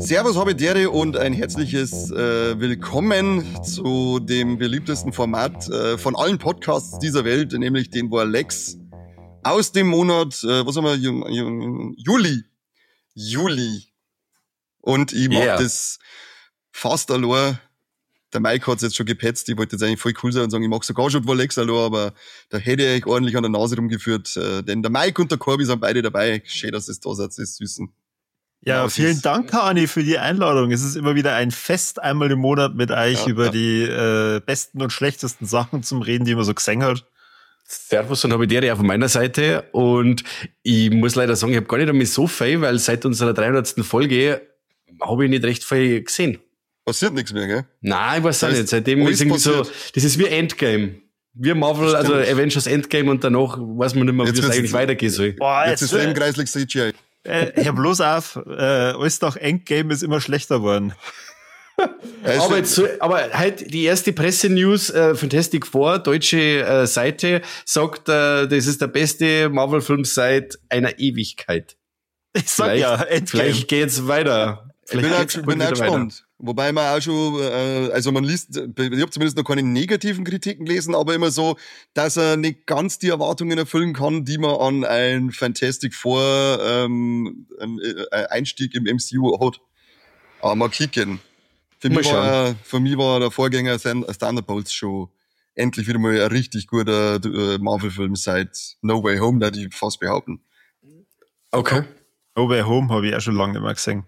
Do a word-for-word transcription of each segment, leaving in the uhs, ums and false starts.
Servus Habitäre und ein herzliches äh, Willkommen zu dem beliebtesten Format äh, von allen Podcasts dieser Welt, nämlich den wo Alex aus dem Monat, äh, was haben wir, Ju- Ju- Juli, Juli und ich Yeah. mach das fast allein. Der Mike hat's jetzt schon gepetzt, ich wollte jetzt eigentlich voll cool sein und sagen, ich mach sogar schon Alex allein, aber da hätte ich euch ordentlich an der Nase rumgeführt, äh, denn der Mike und der Corby sind beide dabei. Schön, dass es da seid, das ist Süßen. Ja, Ja, vielen ist- Dank, Arni, für die Einladung. Es ist immer wieder ein Fest, einmal im Monat mit euch Ja, über ja. die äh, besten und schlechtesten Sachen zum Reden, die man so gesehen hat. Servus und Habitäre auch von meiner Seite. Und ich muss leider sagen, ich habe gar nicht einmal so viel, weil seit unserer dreihundertsten Folge habe ich nicht recht viel gesehen. Passiert nichts mehr, gell? Nein, ich weiß Das auch heißt, nicht. Seitdem alles ist irgendwie so, passiert. das ist wie Endgame. Wir Marvel, also Stimmt. Avengers Endgame und danach weiß man nicht mehr, wie Jetzt es wird's- eigentlich weitergehen soll. Boah, Jetzt ist Leben kreislich C G I. äh, Herr bloß auf, äh, alles nach Endgame ist immer schlechter geworden. Also, Aber, jetzt, so- aber halt die erste Pressenews, äh, Fantastic Four, deutsche äh, Seite, sagt, äh, das ist der beste Marvel-Film seit einer Ewigkeit. Ich sag ja, Endgame. Vielleicht geht's weiter. ich bin Vielleicht auch, geht's bin bald auch wieder gespannt. Wobei man auch schon, äh, also man liest, ich habe zumindest noch keine negativen Kritiken gelesen, aber immer so, dass er nicht ganz die Erwartungen erfüllen kann, die man an ein Fantastic Four ähm, ähm, äh, Einstieg im M C U hat. Aber mal kicken. Für Mal mich, war, er- für mich war der Vorgänger Thun- Thunderbolts schon endlich wieder mal ein richtig guter äh, Marvel-Film seit No Way Home, da die fast behaupten. Okay. No Way Home habe ich auch schon lange nicht mehr gesehen.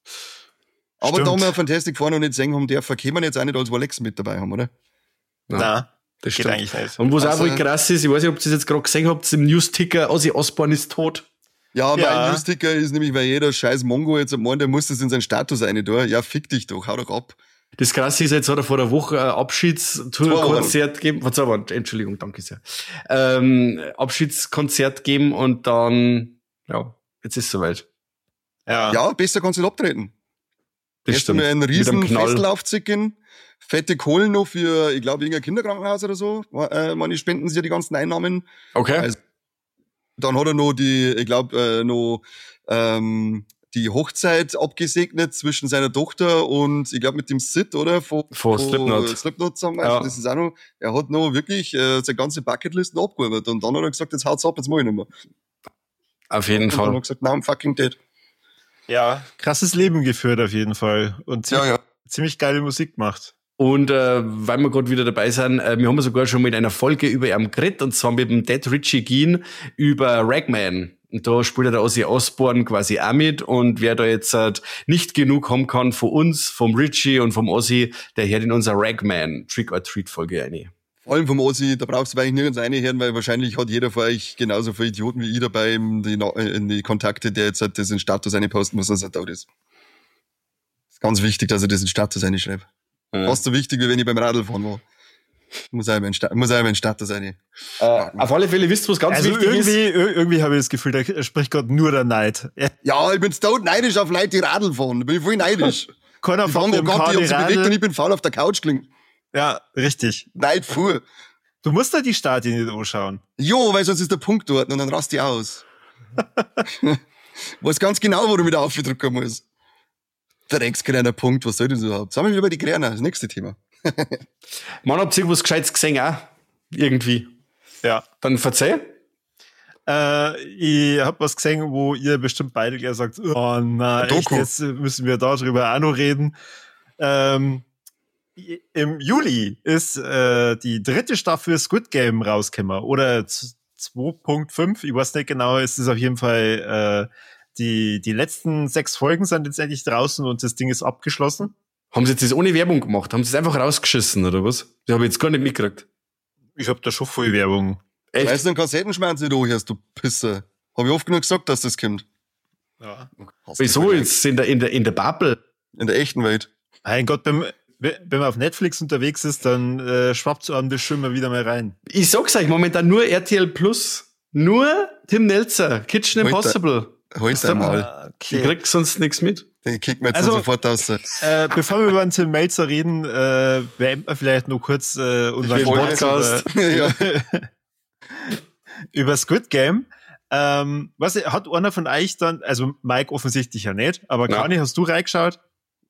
Aber Stimmt. da wir Fantastic Four noch nicht sehen haben, der können wir jetzt auch nicht als Alex mit dabei haben, oder? Ja, Nein, das geht stimmt. eigentlich nicht. Und was Also- auch wohl krass ist, ich weiß nicht, ob ihr das jetzt gerade gesehen habt, im News-Ticker, Ozzy Osbourne ist tot. Ja, Ja. mein Newsticker ist nämlich, weil jeder scheiß Mongo jetzt meint, der muss das in seinen Status rein tun. Ja, fick dich doch, hau doch ab. Das Krasse ist, jetzt hat er vor der Woche ein Abschiedstour-Konzert gegeben. Vor zwei Wochen, Entschuldigung, danke sehr. Ähm, Abschiedskonzert gegeben und dann, ja, jetzt ist es soweit. Ja. Ja, besser kannst du nicht abtreten. Das Erst stimmt. einmal einen Mit riesen einem Knall. Festlaufzicken, fette Kohlen noch für, ich glaube, irgendein Kinderkrankenhaus oder so. Äh, meine spenden sich ja die ganzen Einnahmen. Okay. Also, Dann hat er noch die, ich glaube, äh, noch ähm, die Hochzeit abgesegnet zwischen seiner Tochter und, ich glaube, mit dem Sid, oder? Von, Von Slipknot. Slipknot zusammen. Ja. Das ist auch noch, er hat noch wirklich äh, seine ganze Bucketlist noch abgearbeitet. Und dann hat er gesagt, jetzt haut's ab, jetzt mach ich nicht mehr. Auf jeden Und dann hat er Fall. gesagt, now I'm fucking dead. ja, krasses Leben geführt auf jeden Fall. Und ziemlich, ja. ziemlich geile Musik gemacht. Und äh, weil wir gerade wieder dabei sind, äh, wir haben sogar schon mit einer Folge über ihn geredet, und zwar mit dem Dead Richie Geen über Ragman. Und da spielt der Ozzy Osbourne quasi auch mit, und wer da jetzt halt nicht genug haben kann von uns, vom Richie und vom Ozzy, der hört in unser Ragman Trick or Treat Folge rein. Vor allem vom Ossi, da brauchst du eigentlich nirgends reinhören, weil wahrscheinlich hat jeder von euch genauso viele Idioten wie ich dabei in die, Na- in die Kontakte, der jetzt halt das in Status reinposten muss, dass er tot ist. Ist ganz wichtig, dass er das in Status reinschreibt. Ja. Fast so wichtig, wie wenn ich beim Radlfahren war. Muss auch in Sta- muss auch in Status rein. Äh, auf alle Fälle wisst ihr, was ganz Also wichtig irgendwie, ist. ir- irgendwie habe ich das Gefühl, da spricht gerade nur der Neid. Ja, Ja, ich bin tot neidisch auf Leute, die Radl fahren. Da bin ich voll neidisch. keiner Die von fahren dem gar nicht, die haben sich bewegt und Radl. ich bin faul auf der Couch gelegen. Ja, richtig. Neid fuhr. Du musst da die Stadien nicht anschauen. Jo, weil sonst ist der Punkt dort und dann rast ich aus. Weiß ganz genau, wo du wieder aufdrücken musst. Dreckskleiner Punkt, was soll das überhaupt? Sagen wir über die Kräner, das nächste Thema. Mann, habt ihr irgendwas Gescheites gesehen auch? Irgendwie. Ja. Dann verzeih. Äh, ich hab was gesehen, wo ihr bestimmt beide gleich sagt, oh na, Ein echt, Doku. jetzt müssen wir darüber auch noch reden. Ähm, Im Juli ist äh, die dritte Staffel Squid Game rausgekommen. Oder z- zwei Punkt fünf, ich weiß nicht genau, es ist auf jeden Fall, äh, die, die letzten sechs Folgen sind jetzt endlich draußen und das Ding ist abgeschlossen. Haben sie jetzt das ohne Werbung gemacht? Haben sie es einfach rausgeschissen, oder was? Das habe ich jetzt gar nicht mitgekriegt. Ich hab da schon voll Werbung. Echt? Weißt du, einen Kassettenschmerz nicht anhörst, du Pisser. Hab ich oft genug gesagt, dass das kommt. Ja. Wieso jetzt in der, in der, in der Bubble? In der echten Welt. Mein Gott, wenn, wenn man auf Netflix unterwegs ist, dann äh, schwappt so an das schon mal wieder mal rein. Ich sag's euch, momentan nur R T L Plus. Nur Tim Melzer, Kitchen Heute. Impossible. Halt Ist der einmal. Ah, Ich krieg sonst nichts mit. Den kicken wir jetzt Also- dann sofort aus. Äh, bevor wir über den Tim Melzer reden, äh, beenden wir vielleicht noch kurz äh, unseren Den wollte- Podcast. ja. über, über Squid Game. Ähm, was hat einer von euch dann, also Mike offensichtlich ja nicht, aber Ja. Kani, hast du reingeschaut?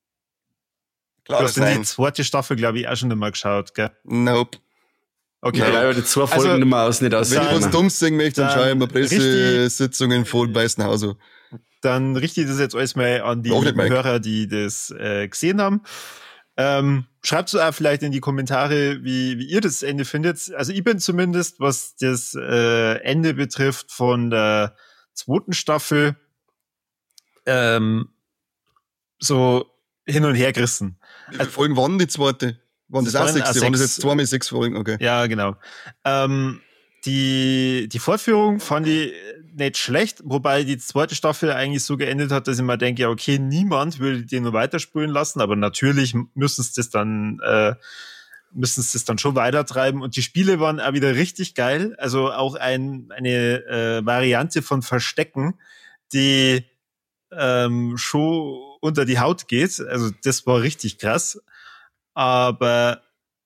Klar, Du das hast in die nein. zweite Staffel, glaube ich, auch schon einmal geschaut, gell? Nope. Okay. Ja, weil die zwei Folgen Also, nicht mehr aus, nicht aus. Wenn ich was Dann- Dummes singen möchte, dann dann schaue ich mir richtig- Pressesitzungen von Weißenhauser. Dann richte ich das jetzt alles mal an die Auch nicht, Mike. Hörer, die das äh, gesehen haben. Ähm, schreibt es auch vielleicht in die Kommentare, wie, wie ihr das Ende findet. Also ich bin zumindest, was das äh, Ende betrifft von der zweiten Staffel, ähm, so hin und her gerissen. Wie viele Folgen waren die zweite? Waren das, Das auch waren sechs? auch Waren das sechs. jetzt zweimal sechs Folgen? Okay. Ja, genau. Ähm, die, die Fortführung fand ich nicht schlecht, wobei die zweite Staffel eigentlich so geendet hat, dass ich mir denke, ja, okay, niemand würde den nur weiterspielen lassen, aber natürlich müssen sie das dann, äh, müssen sie das dann schon weitertreiben. Und die Spiele waren auch wieder richtig geil. Also auch ein, eine äh, Variante von Verstecken, die ähm, schon unter die Haut geht. Also das war richtig krass. Aber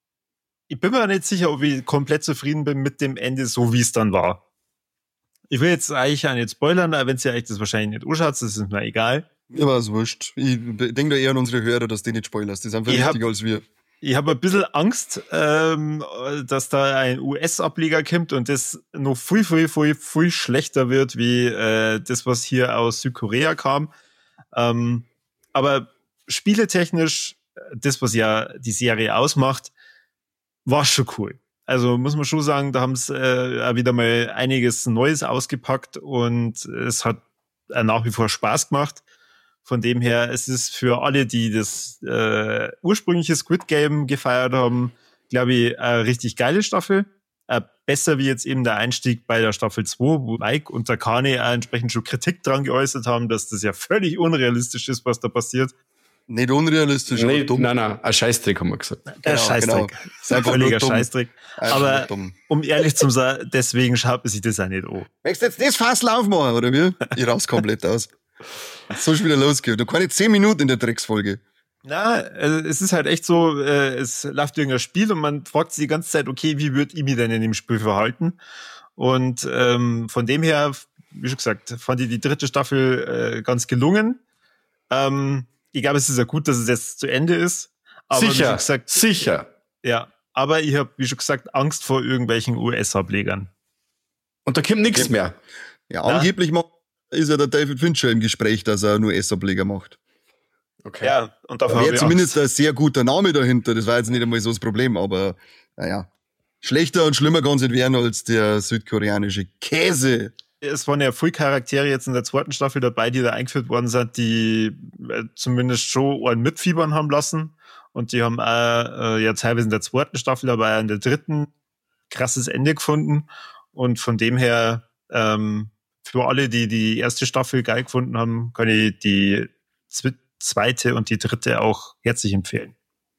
ich bin mir nicht sicher, ob ich komplett zufrieden bin mit dem Ende, so wie es dann war. Ich will jetzt eigentlich auch nicht spoilern, aber wenn ihr euch das wahrscheinlich nicht anschaut, das ist mir egal. Mir war es wurscht. Ich denke da eher an unsere Hörer, dass die nicht spoilerst. Die sind viel Ich hab- wichtiger als wir. Ich habe ein bisschen Angst, ähm, dass da ein U S-Ableger kommt und das noch viel, viel, viel, viel schlechter wird, wie äh, das, was hier aus Südkorea kam. Ähm, aber spieletechnisch, das, was ja die Serie ausmacht, war schon cool. Also muss man schon sagen, da haben sie äh, auch wieder mal einiges Neues ausgepackt und es hat äh, nach wie vor Spaß gemacht. Von dem her, es ist für alle, die das äh, ursprüngliche Squid Game gefeiert haben, glaube ich, eine richtig geile Staffel. Äh, besser wie jetzt eben der Einstieg bei der Staffel zwei, wo Mike und der Kane auch entsprechend schon Kritik dran geäußert haben, dass das ja völlig unrealistisch ist, was da passiert. Nicht unrealistisch, Nee, aber dumm. nein, nein, ein Scheißdreck haben wir gesagt. Ein Genau, Scheißdreck. genau. Ist ein Einfach völliger nur dumm. Scheißdreck. Einfach Aber nur dumm. um ehrlich zu sein, deswegen schaut man sich das auch nicht an. Möchtest du jetzt das Fass aufmachen, oder wie? Ich raus komplett aus. So schon wieder losgehen. Du keine zehn Minuten in der Drecksfolge. Na, also es ist halt echt so, äh, es läuft irgendein Spiel und man fragt sich die ganze Zeit, okay, wie würde ich mich denn in dem Spiel verhalten? Und ähm, von dem her, wie schon gesagt, fand ich die dritte Staffel äh, ganz gelungen. Ähm, ich glaube, es ist ja gut, dass es jetzt zu Ende ist. Aber wie Sicher, schon gesagt, sicher. ja, aber ich habe, wie schon gesagt, Angst vor irgendwelchen U S-Ablegern. Und da kommt nichts Ja. mehr. Ja, Ja. angeblich macht, ist ja der David Fincher im Gespräch, dass er nur S-Ableger macht. Okay. Ja, und dafür habe Wäre ich zumindest Angst. ein sehr guter Name dahinter. Das war jetzt nicht einmal so das Problem, aber naja. Schlechter und schlimmer kann es nicht werden als der südkoreanische Käse. Es waren ja viele Charaktere jetzt in der zweiten Staffel dabei, die da eingeführt worden sind, die äh, zumindest schon einen mitfiebern haben lassen. Und die haben auch, äh, ja teilweise in der zweiten Staffel, aber auch in der dritten krasses Ende gefunden. Und von dem her, ähm, für alle, die die erste Staffel geil gefunden haben, kann ich die zwe- zweite und die dritte auch herzlich empfehlen.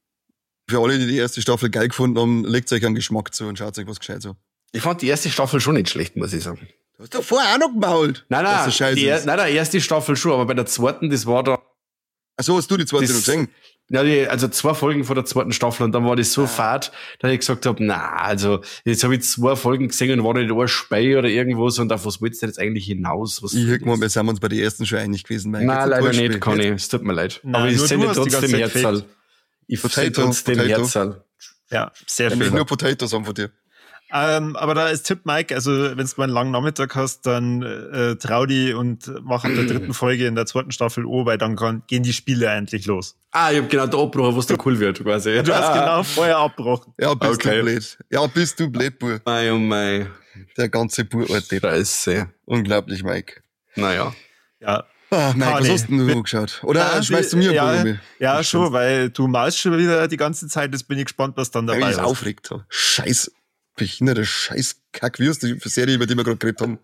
Für alle, die die erste Staffel geil gefunden haben, legt euch einen Geschmack zu und schaut euch was gescheit so. Ich fand die erste Staffel schon nicht schlecht, muss ich sagen. Du hast doch vorher auch noch gemault. Nein, dass nein, das scheiße die, ist. nein, nein, erste Staffel schon, aber bei der zweiten, das war da, Achso, hast du die zweite Das- noch gesehen? ja, die, also zwei Folgen von der zweiten Staffel und dann war das so fad, dass ich gesagt habe, na, also jetzt habe ich zwei Folgen gesehen und war nicht ein Spei oder irgendwas und auf was willst du denn jetzt eigentlich hinaus? Was Ich hätte mal, wir sind uns bei den ersten schon einig gewesen. Mike. Nein, Jetzt leider enttäuscht nicht, mich. Conny. Es tut mir leid. Nein, aber ich nur sende du hast die trotzdem ganze Zeit Herzal. gefaked. Ich Potato, sende trotzdem Potato. Herzal. Ja, sehr Ich möchte schön. nur Potatoes haben von dir. Ähm, aber da ist Tipp, Mike, also wenn du mal einen langen Nachmittag hast, dann äh, trau die und mach in der dritten Folge in der zweiten Staffel O, weil dann kann, gehen die Spiele endlich los. Ah, ich hab genau da abgebrochen, wo es da cool wird, quasi. Du hast genau vorher abgebrochen. Ja, bist Okay. du blöd. Ja, bist du blöd, Bur. Mei, oh mei. Der ganze Burort. Scheiße. Unglaublich, Mike. Naja. Ja, Ah, Mike, was Conny, hast denn du mit- geschaut? Oder Nein, schmeißt du mir ja, ein Buch? ja schon, weil du malst schon wieder die ganze Zeit, jetzt bin ich gespannt, was dann Weil dabei ich es ist. aufregt habe. Scheiß behinderte Scheiß-Kack. Wie heißt die Serie, über die wir gerade geredet haben?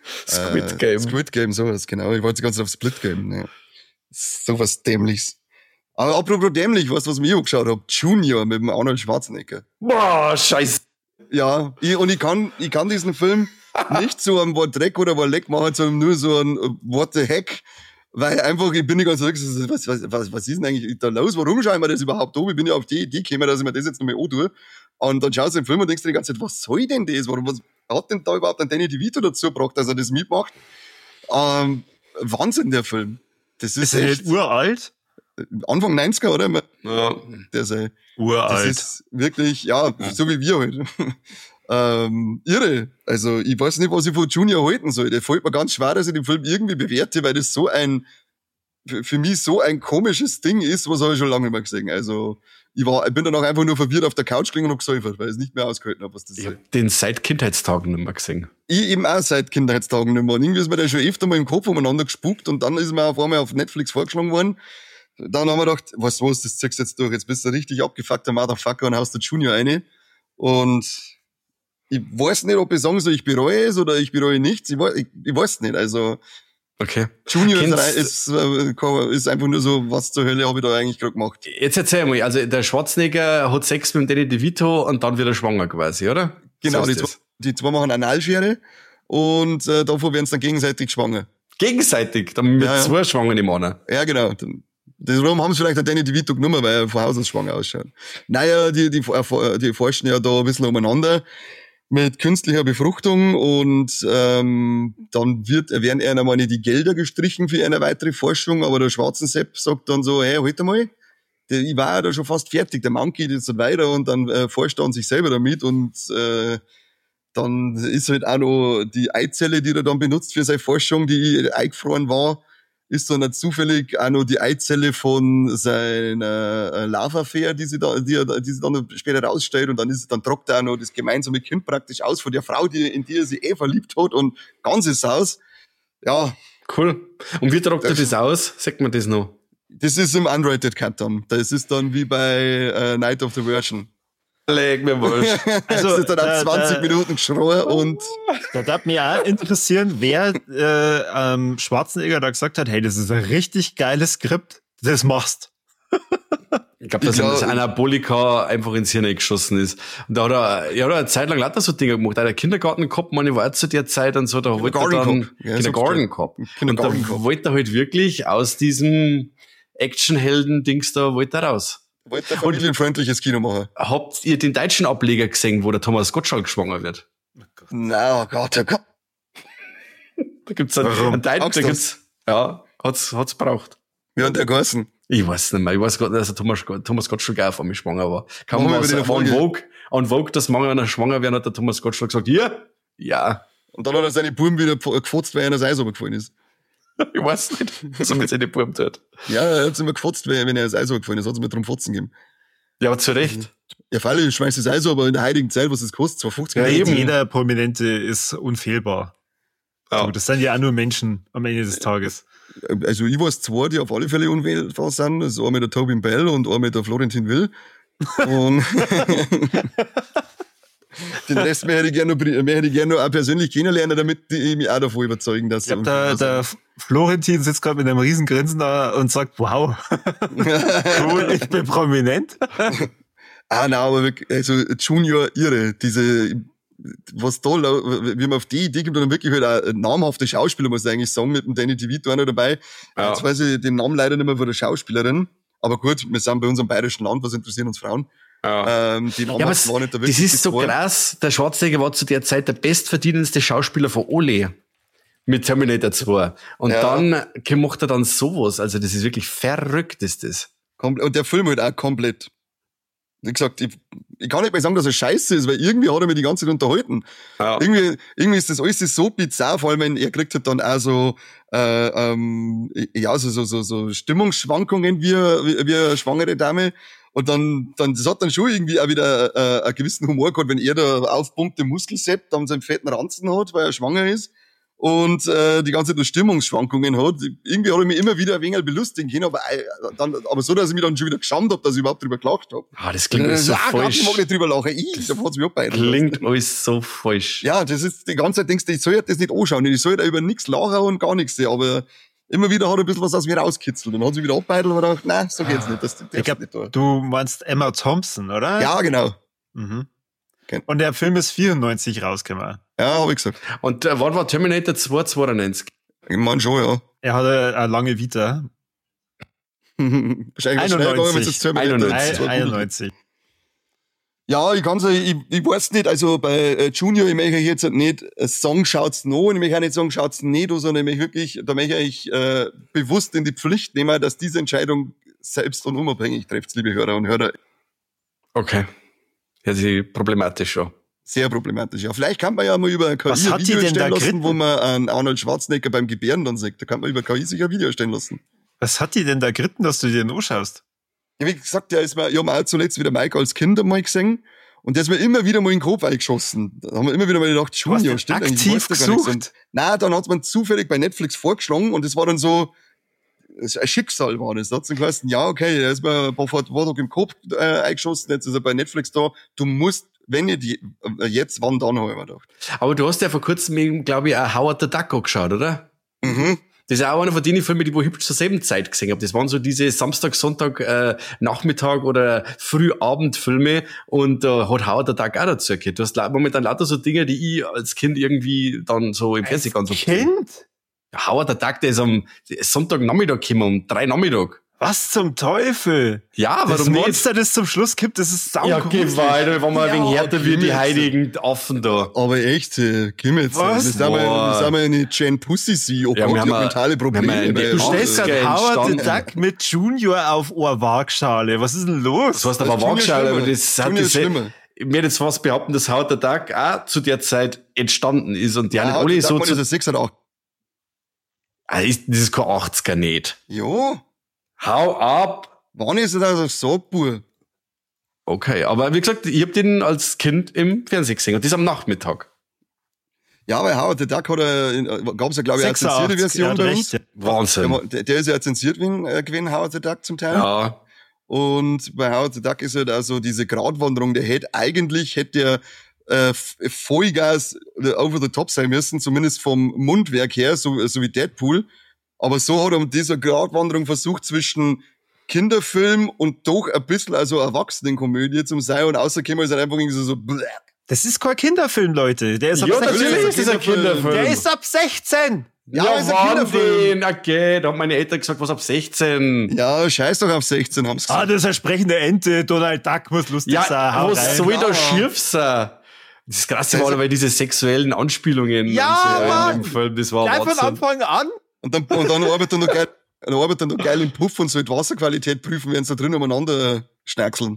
Squid Äh, Game. Squid Game, sowas, genau. Ich wollte die ganze Zeit auf Split Game. Ja. Sowas Dämliches. Aber apropos dämlich, weißt du, was ich mir angeschaut habe? Junior mit dem Arnold Schwarzenegger. Boah, scheiße. Ja, ich, und ich kann, ich kann diesen Film nicht so ein Wort Dreck oder Wort Leck machen, sondern nur so ein äh, What the heck. Weil einfach, ich bin nicht ganz ruhig, was, was, was, was ist denn eigentlich da los? Warum schauen wir das überhaupt an? Ich bin ja auf die Idee gekommen, dass ich mir das jetzt nochmal antue. Und dann schaust du den Film und denkst dir die ganze Zeit, was soll denn das? Warum, was, hat denn da überhaupt einen Danny DeVito dazu gebracht, dass er das mitmacht? Ähm, Wahnsinn, der Film. Das ist, ist er nicht uralt? Anfang neunziger, oder? Ja. Der sei. Uralt. Das ist wirklich, ja, so wie wir halt. ähm, irre. Also, ich weiß nicht, was ich von Junior halten soll. Der fällt mir ganz schwer, dass ich den Film irgendwie bewerte, weil das so ein, für, für mich so ein komisches Ding ist, was habe ich schon lange nicht mehr gesehen. Also, ich war, ich bin danach einfach nur verwirrt auf der Couch gelegen und hab gesäufert, weil ich es nicht mehr ausgehalten habe, was das Ich ist. hab den seit Kindheitstagen nicht mehr gesehen. Ich eben auch seit Kindheitstagen nicht mehr. Und irgendwie ist mir der schon öfter mal im Kopf umeinander gespuckt und dann ist mir auf einmal auf Netflix vorgeschlagen worden. Dann haben wir gedacht, was was, das ziehst du jetzt durch. Jetzt bist du ein richtig abgefuckter Motherfucker und haust den Junior rein. Und ich weiß nicht, ob ich sagen soll, ich bereue es oder ich bereue nichts. Ich weiß, ich, ich weiß nicht. Also, Okay. Junior Kennst- ist, ist, ist einfach nur so, was zur Hölle habe ich da eigentlich gerade gemacht. Jetzt erzähl mal, also der Schwarzenegger hat Sex mit dem Danny DeVito und dann wird er schwanger quasi, oder? Genau, So die, ist zwei, das. die zwei machen Analschere und äh, davor werden sie dann gegenseitig schwanger. Gegenseitig, dann mit Ja, ja. zwei Schwangen im Mann. Ja, genau. Darum haben sie vielleicht einen Danny DeVito genommen, weil er von Haus aus schwanger ausschaut. Naja, die, die, die forschen ja da ein bisschen umeinander mit künstlicher Befruchtung und ähm, dann wird, werden einer mal die Gelder gestrichen für eine weitere Forschung, aber der Schwarzensepp sagt dann so, hey, halt mal, der, ich war ja da schon fast fertig, der Mann geht jetzt weiter und dann äh, forscht er an sich selber damit und äh, dann ist halt auch noch die Eizelle, die er dann benutzt für seine Forschung, die eingefroren war, ist dann nicht zufällig auch noch die Eizelle von seiner äh, Love-Affair, die sie da, die er, die sie dann später rausstellt und dann ist, dann trockt er auch noch das gemeinsame Kind praktisch aus von der Frau, die, in die er sich eh verliebt hat und ganzes Haus. Ja, Cool. Und wie tragt er das aus? Sagt man das noch? das ist im Unrated Cut dann. Das ist dann wie bei äh, Night of the Virgin. Leg mir wurscht. Also, das ist dann da- auch zwanzig da- Minuten geschrien und Da darf mich auch interessieren, wer äh, ähm, Schwarzenegger da gesagt hat, hey, das ist ein richtig geiles Skript, das machst. Ich glaube, dass Ich ihm das glaub- Anabolika einfach ins Hirn geschossen ist. Und da hat er, ja, da hat er eine Zeit lang lauter so Dinge gemacht. Er hat einen Kindergarten gehabt, man, ich war auch zu der Zeit und so, da wollte er Kindergarten dann gehabt. Ja, Kindergarten sagst gehabt. Und Kindergarten da gehabt. wollte er halt wirklich aus diesem Actionhelden-Dings da, wollte er raus. wollte ein familienfreundliches Kino machen. Habt ihr den deutschen Ableger gesehen, wo der Thomas Gottschalk schwanger wird? Na, oh Gott, oh Gott. Da gibt's einen, Warum? einen Deut- da Magst du's? gibt's, ja, hat's, hat's braucht. Wie hat der geheißen? Ich weiß nicht mehr. Ich weiß gar nicht, dass der Thomas, Thomas Gottschalk auch von mir schwanger war. Kann Machen man wir wieder was eine an Folge. Vogue, an Vogue, dass manche einer schwanger werden, hat der Thomas Gottschalk gesagt, ja, ja. Und dann hat er seine Buben wieder gef- gefotzt, weil er in das Eis runtergefallen ist. Ich weiß nicht, was er mit seinen Buben tut. Ja, er hat immer gefotzt, weil- wenn er ins Eis runtergefallen ist, hat es mir drum Fotzen gegeben. Ja, aber zu Recht. Ja, Falle, ich schmeiß das Eis, aber in der heutigen Zeit, was es kostet, zwei fünfzig Ja, Euro. eben. Jeder Prominente ist unfehlbar. Ja. Du, das sind ja auch nur Menschen am Ende des Tages. Also ich weiß zwei, die auf alle Fälle unwählbar sind. Das ist einer mit der Tobin Bell und einer mit der Florentin Will. Und den Rest mehr hätte ich gerne noch, mehr hätte ich gerne noch auch persönlich kennenlernen, damit die mich auch davon überzeugen, dass Ich glaube, der, der Florentin sitzt gerade mit einem riesen Grinsen da und sagt, wow, cool, ich bin prominent. Ah, nein, aber wirklich, also Junior irre, diese, was da, lau- wie man auf die Idee gibt, und dann wirklich halt auch namhafte Schauspieler, muss ich eigentlich sagen, mit dem Danny DeVito auch noch dabei. Ja. Jetzt weiß ich den Namen leider nicht mehr von der Schauspielerin, aber gut, wir sind bei unserem bayerischen Land, was interessieren uns Frauen? Ja. Ähm, die Namen Ja, aber waren nicht da das wirklich ist so vor. krass. Der Schwarzenegger war zu der Zeit der bestverdienendste Schauspieler von Ole. Mit Terminator zwei. Und Ja. dann macht er dann sowas. Also das ist wirklich verrückt, ist das. Komple- Und der Film halt auch komplett. Wie gesagt, ich, ich kann nicht mal sagen, dass er scheiße ist, weil irgendwie hat er mich die ganze Zeit unterhalten. Ja. Irgendwie, irgendwie ist das alles so bizarr, vor allem wenn er kriegt halt dann auch so, äh, ähm, ja, so, so, so, so Stimmungsschwankungen wie, wie, wie eine schwangere Dame. Und dann, dann, das hat dann schon irgendwie auch wieder äh, einen gewissen Humor gehabt, wenn er da aufpumpte Muskelsepp dann seinen fetten Ranzen hat, weil er schwanger ist. Und äh, die ganze Zeit nur Stimmungsschwankungen hat. Irgendwie hat er mich immer wieder ein wenig belustigen können, aber, äh, dann, aber so, dass ich mich dann schon wieder geschämt habe, dass ich überhaupt drüber gelacht habe. Ah, das klingt alles so ah, Gott, falsch. ich mag nicht drüber lachen. Ich, da hat's mich abbeiden. Klingt alles so falsch. Ja, das ist, die ganze Zeit denkst du, ich soll das nicht anschauen. Ich soll da über nichts lachen und gar nichts sehen, aber immer wieder hat er ein bisschen was aus mir rauskitzelt. Dann hat sie wieder abbeidelt und gedacht, nein, so geht's nicht. Das, das Ich glaube, nicht tun. du meinst Emma Thompson, oder? Ja, genau. Mhm. Okay. Und der Film ist vierundneunzig rausgekommen. Ja, hab ich gesagt. Und äh, wann war Terminator zwei zweiundneunzig? Ich mein schon, ja. Er hatte eine lange Vita. Wahrscheinlich was schnell gegangen, wenn es jetzt Terminator einundneunzig. zwei einundneunzig. Ja, ich kann's, ich, ich weiß nicht, also bei äh, Junior, ich möchte jetzt nicht äh, sagen, schaut's noch, und ich möchte auch nicht sagen, schaut's nicht, sondern ich möchte wirklich, da möchte ich äh, bewusst in die Pflicht nehmen, dass diese Entscheidung selbst und unabhängig trifft, liebe Hörer und Hörer. Okay. Ja, sie problematisch schon. Sehr problematisch. Ja, vielleicht kann man ja mal über K I Was ein hat die Video denn erstellen da lassen, geritten? wo man einen Arnold Schwarzenegger beim Gebären dann sieht. Da kann man über K I sich ein Video erstellen lassen. Was hat die denn da geritten, dass du dir den anschaust? Ja, wie gesagt, der ist mir, ich habe auch zuletzt wieder Mike als Kind einmal gesehen. Und der ist mir immer wieder mal in den Kopf eingeschossen. Da haben wir immer wieder mal gedacht, Junior, stimmt eigentlich, aktiv weiß doch gar nichts. gesucht? Und, nein, dann hat's man zufällig bei Netflix vorgeschlagen und das war dann so, ein Schicksal war das. Da hat's dann geheißen, ja, okay, er ist mir ein paar Tage im Kopf äh, eingeschossen, jetzt ist er bei Netflix da. Du musst, wenn nicht je- äh, jetzt, wann dann, habe ich mir gedacht. Aber du hast ja vor kurzem, glaube ich, auch Howard the Duck angeschaut, oder? Mhm. Das ist auch einer von den Filmen, die ich hübsch zur selben Zeit gesehen habe. Das waren so diese Samstag, Sonntag, äh, Nachmittag oder Frühabendfilme und da äh, hat Howard the Duck auch dazu gehört. Du hast la- momentan lauter so Dinge, die ich als Kind irgendwie dann so im Fernsehen ganz oft gesehen habe. Kind? Ja, Howard the Duck, der ist am Sonntagnachmittag gekommen, um drei Nachmittag. Was zum Teufel? Ja, Das warum nicht? Monster, das zum Schluss gibt, das ist sau Ja, geh weiter, wenn wir Ja, wegen härter wie die Kimmel. heiligen Affen da. Aber echt, äh, Kim jetzt, Was? wir sind mal, Boah. wir sind mal eine Jane Pussy sie, oh Ja, Gott, wir die haben hat mentale Probleme. wir haben einen- weil- Du Ach, stellst das ist gerade Howard the entstanden. Duck mit Junior auf eine Waagschale. Was ist denn los? Das heißt aber Das Junior Waagschale, schlimmer. aber das hat Junior ist diese, schlimmer. ich werde jetzt fast behaupten, dass Howard the Duck auch zu der Zeit entstanden ist und die Ja, ja, alle so so zu, ist er sechs oder acht. ah, ist, das ist kein achtziger nicht. Ja, Hau ab! wann ist er da so Bur? Okay, aber wie gesagt, ich hab den als Kind im Fernsehen gesehen und das am Nachmittag. Ja, weil Howard the Duck hat er, gab's ja, glaube ich, eine zensierte sechsundachtzig, Version er hat bei recht, uns. ja. Wahnsinn. Der, der, der ist ja zensiert gewesen, äh, gewesen, Howard the Duck zum Teil. Ja, Und bei Howard the Duck ist halt also diese Gratwanderung, der hätte eigentlich, hätte der äh, Vollgas äh, over the top sein müssen, zumindest vom Mundwerk her, so, so wie Deadpool. Aber so hat er mit dieser Gratwanderung versucht zwischen Kinderfilm und doch ein bisschen also Erwachsenenkomödie zum sein und außergekommen ist er einfach irgendwie so, so bleh. Das ist kein Kinderfilm, Leute. Der ist ab ja sechzehn. natürlich ist das ein Kinderfilm. Der ist ab sechzehn. Ja, ja, ist ein Kinderfilm. Wahnsinn, okay, da haben meine Eltern gesagt, was ab sechzehn. Ja, scheiß doch auf sechzehn, haben's Ah, gesagt. das ist eine sprechende Ente. Donald Duck muss lustig sein. Ja, Hau was rein. soll da Ja. schief sein? Das Krasse war aber diese sexuellen Anspielungen Ja, und so Mann. im Film, das war Gleich von Wahnsinn. Anfang an. Und dann, und dann arbeitet er noch geil, dann arbeitet er noch geil im Puff und soll die Wasserqualität prüfen, während sie da drin umeinander schnackseln.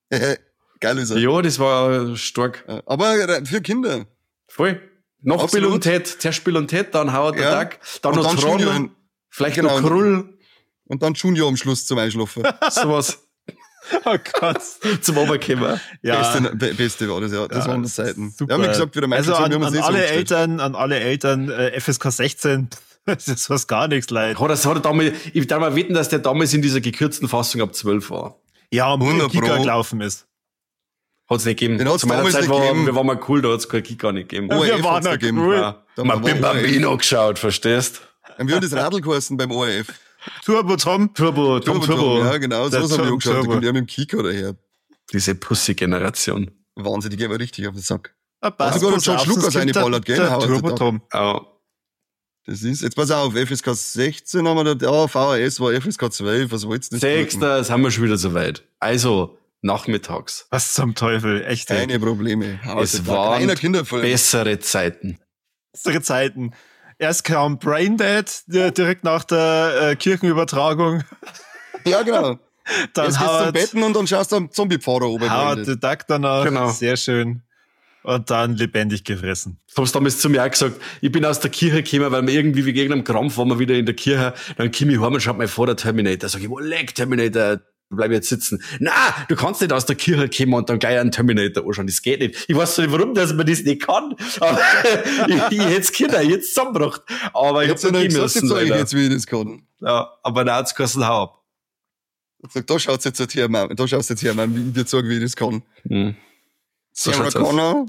Geil ist er. Ja, das war stark. Aber für Kinder. Voll. Noch Bill Absolut. und Ted, zuerst Bill und Ted, dann Howard the Ja. Duck, dann Und noch dann Tron, Junior. vielleicht Genau. noch Krull, Und dann Junior am Schluss zum Einschlafen. sowas Oh Gott. zum Oberkämmer. Ja. Beste, be- Beste war das, ja. Das Ja, waren die Zeiten. super. Ja, wie gesagt, wie der Michael Also sagt, an, wir haben an uns nicht so alle umgestellt. Eltern, an alle Eltern, äh, F S K sechzehn, das ist was gar nichts leid. Hat er, hat er damals, ich darf mal wetten, dass der damals in dieser gekürzten Fassung ab zwölf war. Ja, und hundert Giga Pro. gelaufen ist. Hat's nicht gegeben. Den hat's Zu meiner damals Zeit nicht war, gegeben. wir waren mal cool, da hat's kein Kika nicht gegeben. Oh, wir O R F waren hat's ja da gegeben. cool. Ja. Da Man war bin O R F. Bambino geschaut, verstehst? Und wir haben das Radl geheißen beim O R F. Turbo Tom. Turbo, Tom Turbo. Ja, genau, Der so haben wir Tom angeschaut. Da Turbo. kommt er mit dem Kika daher. Diese Pussy-Generation. Wahnsinn, die gehen aber richtig auf den Sack. Ah, Hat sogar noch George Lucas eingeballert, gell? Der Howard the Turbo Duck. Tom. Ja. Das ist, jetzt pass auf, F S K sechzehn haben wir da, ja, V H S war F S K zwölf, was wollt's nicht? Sechster, das haben wir schon wieder soweit. Also, nachmittags. Was zum Teufel, echt. ey. Keine Probleme. Howard Es the Duck. waren Reiner Kinderfilm. bessere Zeiten. Bessere Zeiten. Erst kam Braindead, äh, direkt nach der äh, Kirchenübertragung. Ja, genau. Dann Jetzt gehst du zum Howard, Betten und dann schaust du am Zombie-Pfarrer oben. Howard the Duck danach. Genau. Sehr schön. Und dann lebendig gefressen. Du hast damals zu mir auch gesagt, ich bin aus der Kirche gekommen, weil wir irgendwie wegen irgendeinem Krampf waren wir wieder in der Kirche. Dann komm ich heim und schaut mein Vater Terminator. Sag ich, wo leck Terminator? Bleib jetzt sitzen. Na, du kannst nicht aus der Kirche kommen und dann gleich einen Terminator anschauen. Das geht nicht. Ich weiß nicht, warum, dass man das nicht kann. Aber ich, ich hätte es Kinder jetzt zusammengebracht. Aber ich Jetzt hab's hat er nicht gesagt, müssen. jetzt sag ich Alter. jetzt, wie ich das kann. Ja, aber dann hat's geheißen, hau ab. Ich sag, da schaut's jetzt halt her, Mann. Da schaut's jetzt her, Mann, wie ich dir sage, wie ich das kann. Hm. So Sarah schaut's aus. Connor.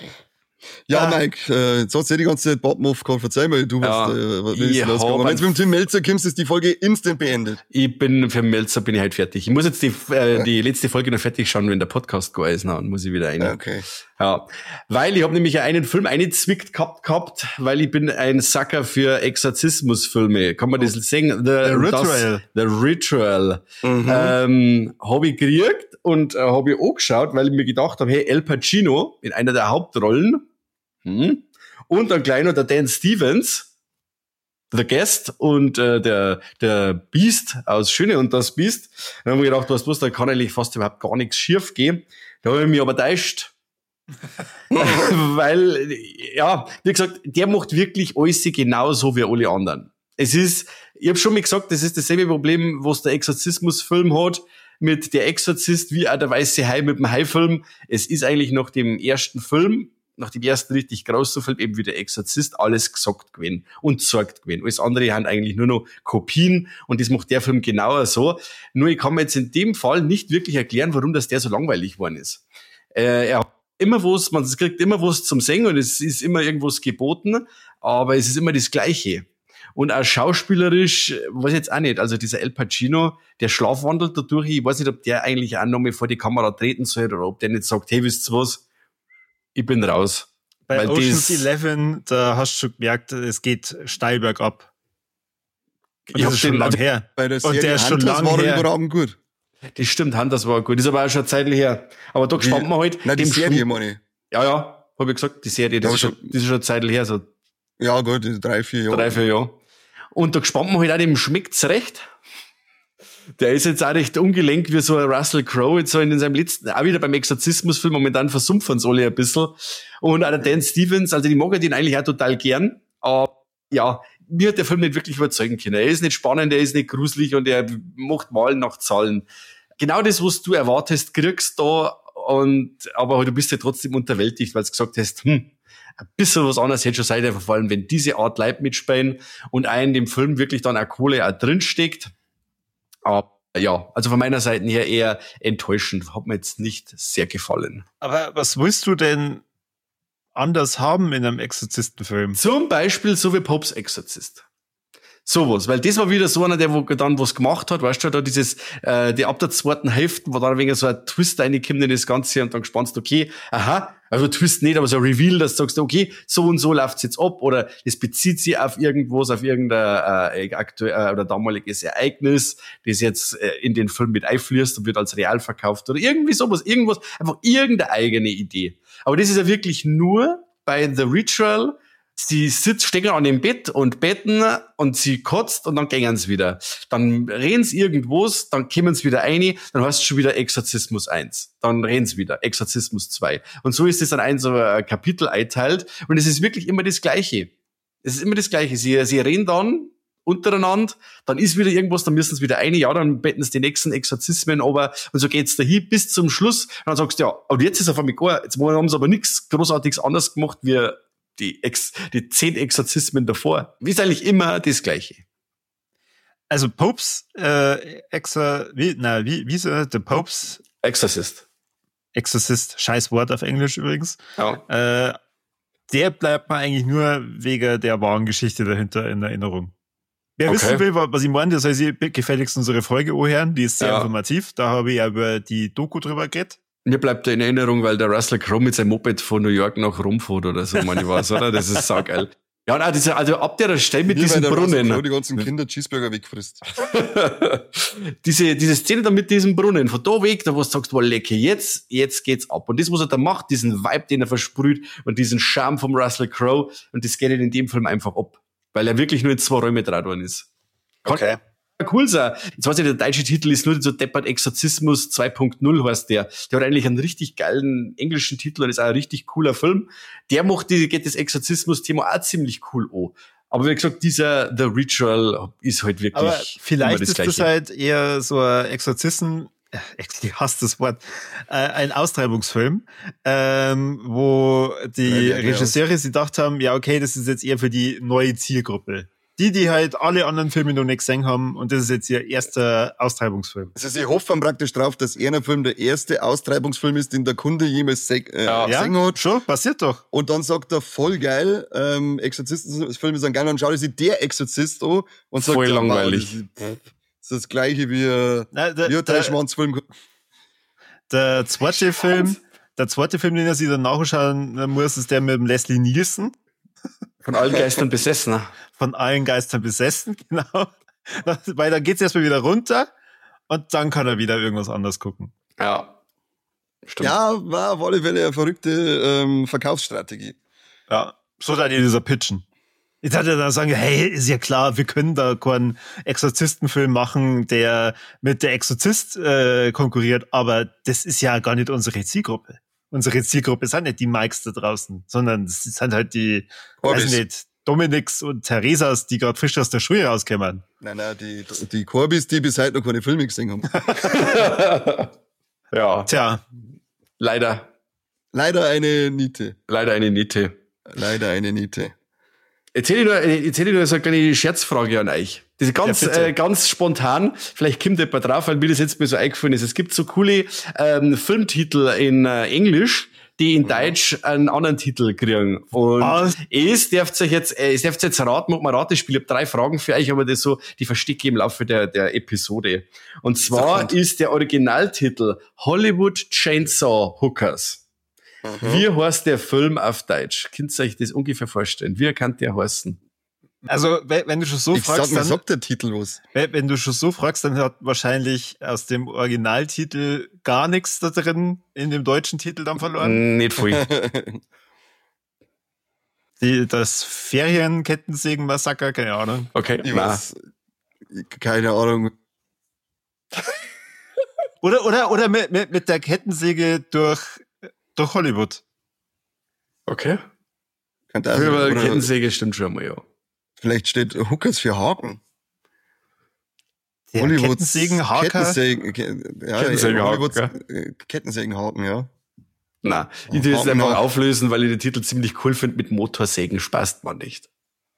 Ja, Ah. Mike, äh, jetzt hat's ja die ganze Zeit Botmoff gehabt. Verzeih mal, du Ja, hast, äh, was ich ist losgegangen. hab Wenn du mit dem Tim Melzer kommst, ist die Folge instant beendet. Ich bin, für Melzer bin ich halt fertig. Ich muss jetzt die, äh, die letzte Folge noch fertig schauen, wenn der Podcast gar ist, na, dann muss ich wieder rein. Ja, okay. Ja, weil ich habe nämlich einen Film eingezwickt gehabt, gehabt, weil ich bin ein Sucker für Exorzismusfilme. Kann man das sehen? The, The Ritual. Das, The Ritual. Mhm. Ähm, habe ich gekriegt und äh, habe ich angeschaut, weil ich mir gedacht habe, hey, Al Pacino in einer der Hauptrollen hm, und dann gleich noch der Dan Stevens, The Guest und äh, der der Beast aus Schöne und das Beast. Dann habe ich gedacht, was bloß, da kann eigentlich fast überhaupt gar nichts schief gehen. Da habe ich mich aber täuscht. Weil, ja, wie gesagt, der macht wirklich alles genauso wie alle anderen. Es ist, ich habe schon mal gesagt, das ist dasselbe Problem, was der Exorzismusfilm hat, mit der Exorzist wie auch der Weiße Hai mit dem Hai-Film. Es ist eigentlich nach dem ersten Film, nach dem ersten richtig großen Film, eben wie der Exorzist, alles gesagt gewesen und gesagt gewesen. Alles andere haben eigentlich nur noch Kopien und das macht der Film genauer so. Nur ich kann mir jetzt in dem Fall nicht wirklich erklären, warum das der so langweilig geworden ist. Äh, er hat immer was, man kriegt immer was zum Singen und es ist immer irgendwas geboten, aber es ist immer das Gleiche. Und auch schauspielerisch, weiß ich jetzt auch nicht, also dieser Al Pacino, der schlafwandelt dadurch, ich weiß nicht, ob der eigentlich auch noch mal vor die Kamera treten soll oder ob der nicht sagt, hey, wisst ihr was, ich bin raus. Bei Weil Ocean's das, Eleven, da hast du schon gemerkt, es geht steil bergab. Und ich das hab ist schon den, lang also, her. Bei der Und Serie der ist schon Hunters lang war er her. überragend gut. das stimmt, Han, das war gut. Das ist aber auch schon zeitlich her. Aber da gespannt man halt. Nein, die dem Serie, Schw- meine ich. Ja, ja, habe ich gesagt, die Serie, das, Ja, ist schon, das ist schon zeitlich her, so Ja, gut, die drei, vier Jahre. drei, vier Jahre. Und da gespannt man halt auch, dem schmeckt's recht. Der ist jetzt auch recht ungelenkt wie so ein Russell Crowe, jetzt so in seinem letzten, auch wieder beim Exorzismusfilm, momentan versumpfen alle ein bisschen. Und auch der Dan Stevens, also die mag ich den eigentlich auch total gern. Aber ja, mir hat der Film nicht wirklich überzeugen können. Er ist nicht spannend, er ist nicht gruselig und er macht Malen nach Zahlen. Genau das, was du erwartest, kriegst da, und, aber du bist ja trotzdem unterwältigt, weil du gesagt hast, hm, ein bisschen was anderes hätte schon sein dürfen, vor allem wenn diese Art Leib mitspielen und auch in dem Film wirklich dann auch Kohle auch drinsteckt. Aber ja, also von meiner Seite her eher enttäuschend. Hat mir jetzt nicht sehr gefallen. Aber was willst du denn anders haben in einem Exorzistenfilm? Zum Beispiel so wie Popes Exorzist. Sowas, weil das war wieder so einer, der wo dann was gemacht hat, weißt du, da dieses, äh, die ab der zweiten Hälfte, wo dann ein wenig so ein Twist reinkommt in das Ganze und dann gespannst, okay, aha, also Twist nicht, aber so ein Reveal, dass du sagst, okay, so und so läuft's jetzt ab, oder es bezieht sich auf irgendwas, auf irgendein äh, aktuell oder damaliges Ereignis, das jetzt äh, in den Film mit einfließt und wird als real verkauft oder irgendwie sowas, irgendwas, einfach irgendeine eigene Idee. Aber das ist ja wirklich nur bei The Ritual. Sie sitzt, stecken an dem Bett und betten und sie kotzt und dann gehen sie wieder. Dann reden sie irgendwas, dann kommen sie wieder rein, dann heißt es schon wieder Exorzismus eins. Dann reden sie wieder, Exorzismus zwei. Und so ist es dann ein so ein Kapitel einteilt und es ist wirklich immer das Gleiche. Es ist immer das Gleiche. Sie, sie reden dann untereinander, dann ist wieder irgendwas, dann müssen sie wieder rein, ja, dann betten sie die nächsten Exorzismen aber und so geht's dahin bis zum Schluss. Und dann sagst du, ja, und jetzt ist auf einmal gar, jetzt haben sie aber nichts Großartiges anders gemacht wie die, Ex, die zehn Exorzismen davor. Wie ist eigentlich immer das Gleiche. Also Popes äh, Exor, wie, na, wie, wie ist er? The Popes Exorcist. Exorcist, scheiß Wort auf Englisch übrigens. Ja. Äh, der bleibt mir eigentlich nur wegen der wahren Geschichte dahinter in Erinnerung. Wer Okay. wissen will, was ich meine, der soll sich gefälligst unsere Folge anhören, die ist sehr Ja. informativ. Da habe ich ja über die Doku drüber geredet. Mir bleibt da in Erinnerung, weil der Russell Crowe mit seinem Moped von New York nach Rom fährt oder so, meine ich was, oder? Das ist saugeil. Ja, und auch diese, also ab der Stelle mit Wie diesem weil der Russell Brunnen. Crowe die ganzen Kinder Cheeseburger wegfrisst. diese, diese Szene da mit diesem Brunnen, von da weg, da wo du sagst, boah, lecker, jetzt, jetzt geht's ab. Und das, was er da macht, diesen Vibe, den er versprüht und diesen Charme vom Russell Crowe, und das geht in dem Film einfach ab. Weil er wirklich nur in zwei Räume dran worden ist. Okay. Cool sein. Jetzt weiß ich, der deutsche Titel ist nur so deppert Exorzismus zwei Punkt null heißt der. Der hat eigentlich einen richtig geilen englischen Titel und ist auch ein richtig cooler Film. Der macht die, geht das Exorzismus-Thema auch ziemlich cool an. Aber wie gesagt, dieser The Ritual ist halt wirklich Aber vielleicht immer das ist das Gleiche. halt eher so ein Exorzisten, äh, ich hasse das Wort, äh, ein Austreibungsfilm, ähm, wo die Ja, ja, ja. Regisseure sich gedacht haben, ja okay, das ist jetzt eher für die neue Zielgruppe. Die, die halt alle anderen Filme noch nicht gesehen haben, und das ist jetzt ihr erster Austreibungsfilm. Also sie hoffen praktisch drauf, dass einer Film der erste Austreibungsfilm ist, den der Kunde jemals se äh, Ja. gesehen hat. schon, passiert doch. Und dann sagt er, voll geil, ähm, Exorzistenfilme sind geil, dann schaut er sich der Exorzist an und sagt, Voll ja, langweilig. Wow, das, ist, das ist das gleiche wie, äh, Na, der, wie ein der, Dreischwanzfilm. der zweite Film, der zweite Film, den er sich dann nachschauen muss, ist der mit dem Leslie Nielsen. Von allen Geistern besessen. Von allen Geistern besessen, genau. Weil dann geht's erstmal wieder runter und dann kann er wieder irgendwas anderes gucken. Ja. Stimmt. Ja, war auf alle Fälle eine verrückte ähm, Verkaufsstrategie. Ja, so dann in dieser Pitchen. Jetzt hat er dann sagen, hey, ist ja klar, wir können da keinen Exorzistenfilm machen, der mit der Exorzist äh, konkurriert, aber das ist ja gar nicht unsere Zielgruppe. Unsere Zielgruppe sind nicht die Mikes da draußen, sondern das sind halt die, Corbys. weiß nicht, Dominiks und Theresas, die gerade frisch aus der Schule rauskommen. Nein, nein, die, die Corbys, die bis heute noch keine Filme gesehen haben. Ja. Tja, Leider. Leider eine Niete. Leider eine Niete. Leider eine Niete. Erzähl ich nur, erzähl ich nur so eine kleine Scherzfrage an euch. Das ist ganz, Ja, bitte. äh, ganz spontan. Vielleicht kommt jemand drauf, weil mir das jetzt mir so eingefallen ist. Es gibt so coole ähm, Filmtitel in äh, Englisch, die in Deutsch einen anderen Titel kriegen. Und Was? es dürft euch jetzt, äh, es dürft jetzt raten, ob man Ratespiel. Ich habe drei Fragen für euch, aber das so, die verstecke ich im Laufe der, der Episode. Und zwar Sofort. ist der Originaltitel Hollywood Chainsaw Hookers. Wie heißt der Film auf Deutsch? Könnt ihr euch das ungefähr vorstellen? Wie kann der heißen? also wenn wenn du schon so Ich sag fragst, mir, dann, sagt der Titel was. wenn wenn du schon so fragst, dann hat wahrscheinlich aus dem Originaltitel gar nichts da drin in dem deutschen Titel dann verloren. Nicht viel. Die, das Ferienkettensägen-Massaker, keine Ahnung. Okay, Ich nein. weiß, keine Ahnung. Oder, oder, oder mit, mit, mit der Kettensäge durch, durch Hollywood. Okay. Könnte also, Für oder Kettensäge stimmt schon mal, ja. vielleicht steht Hookers für Haken. Der Kettensägen, Haker. Kettensägen, ke- ja, Kettensägenhaken, Hollywoods äh, Kettensägenhaken, ja. Nein, ich will das Haken einfach nach. auflösen, weil ich den Titel ziemlich cool finde. Mit Motorsägen spaßt man nicht.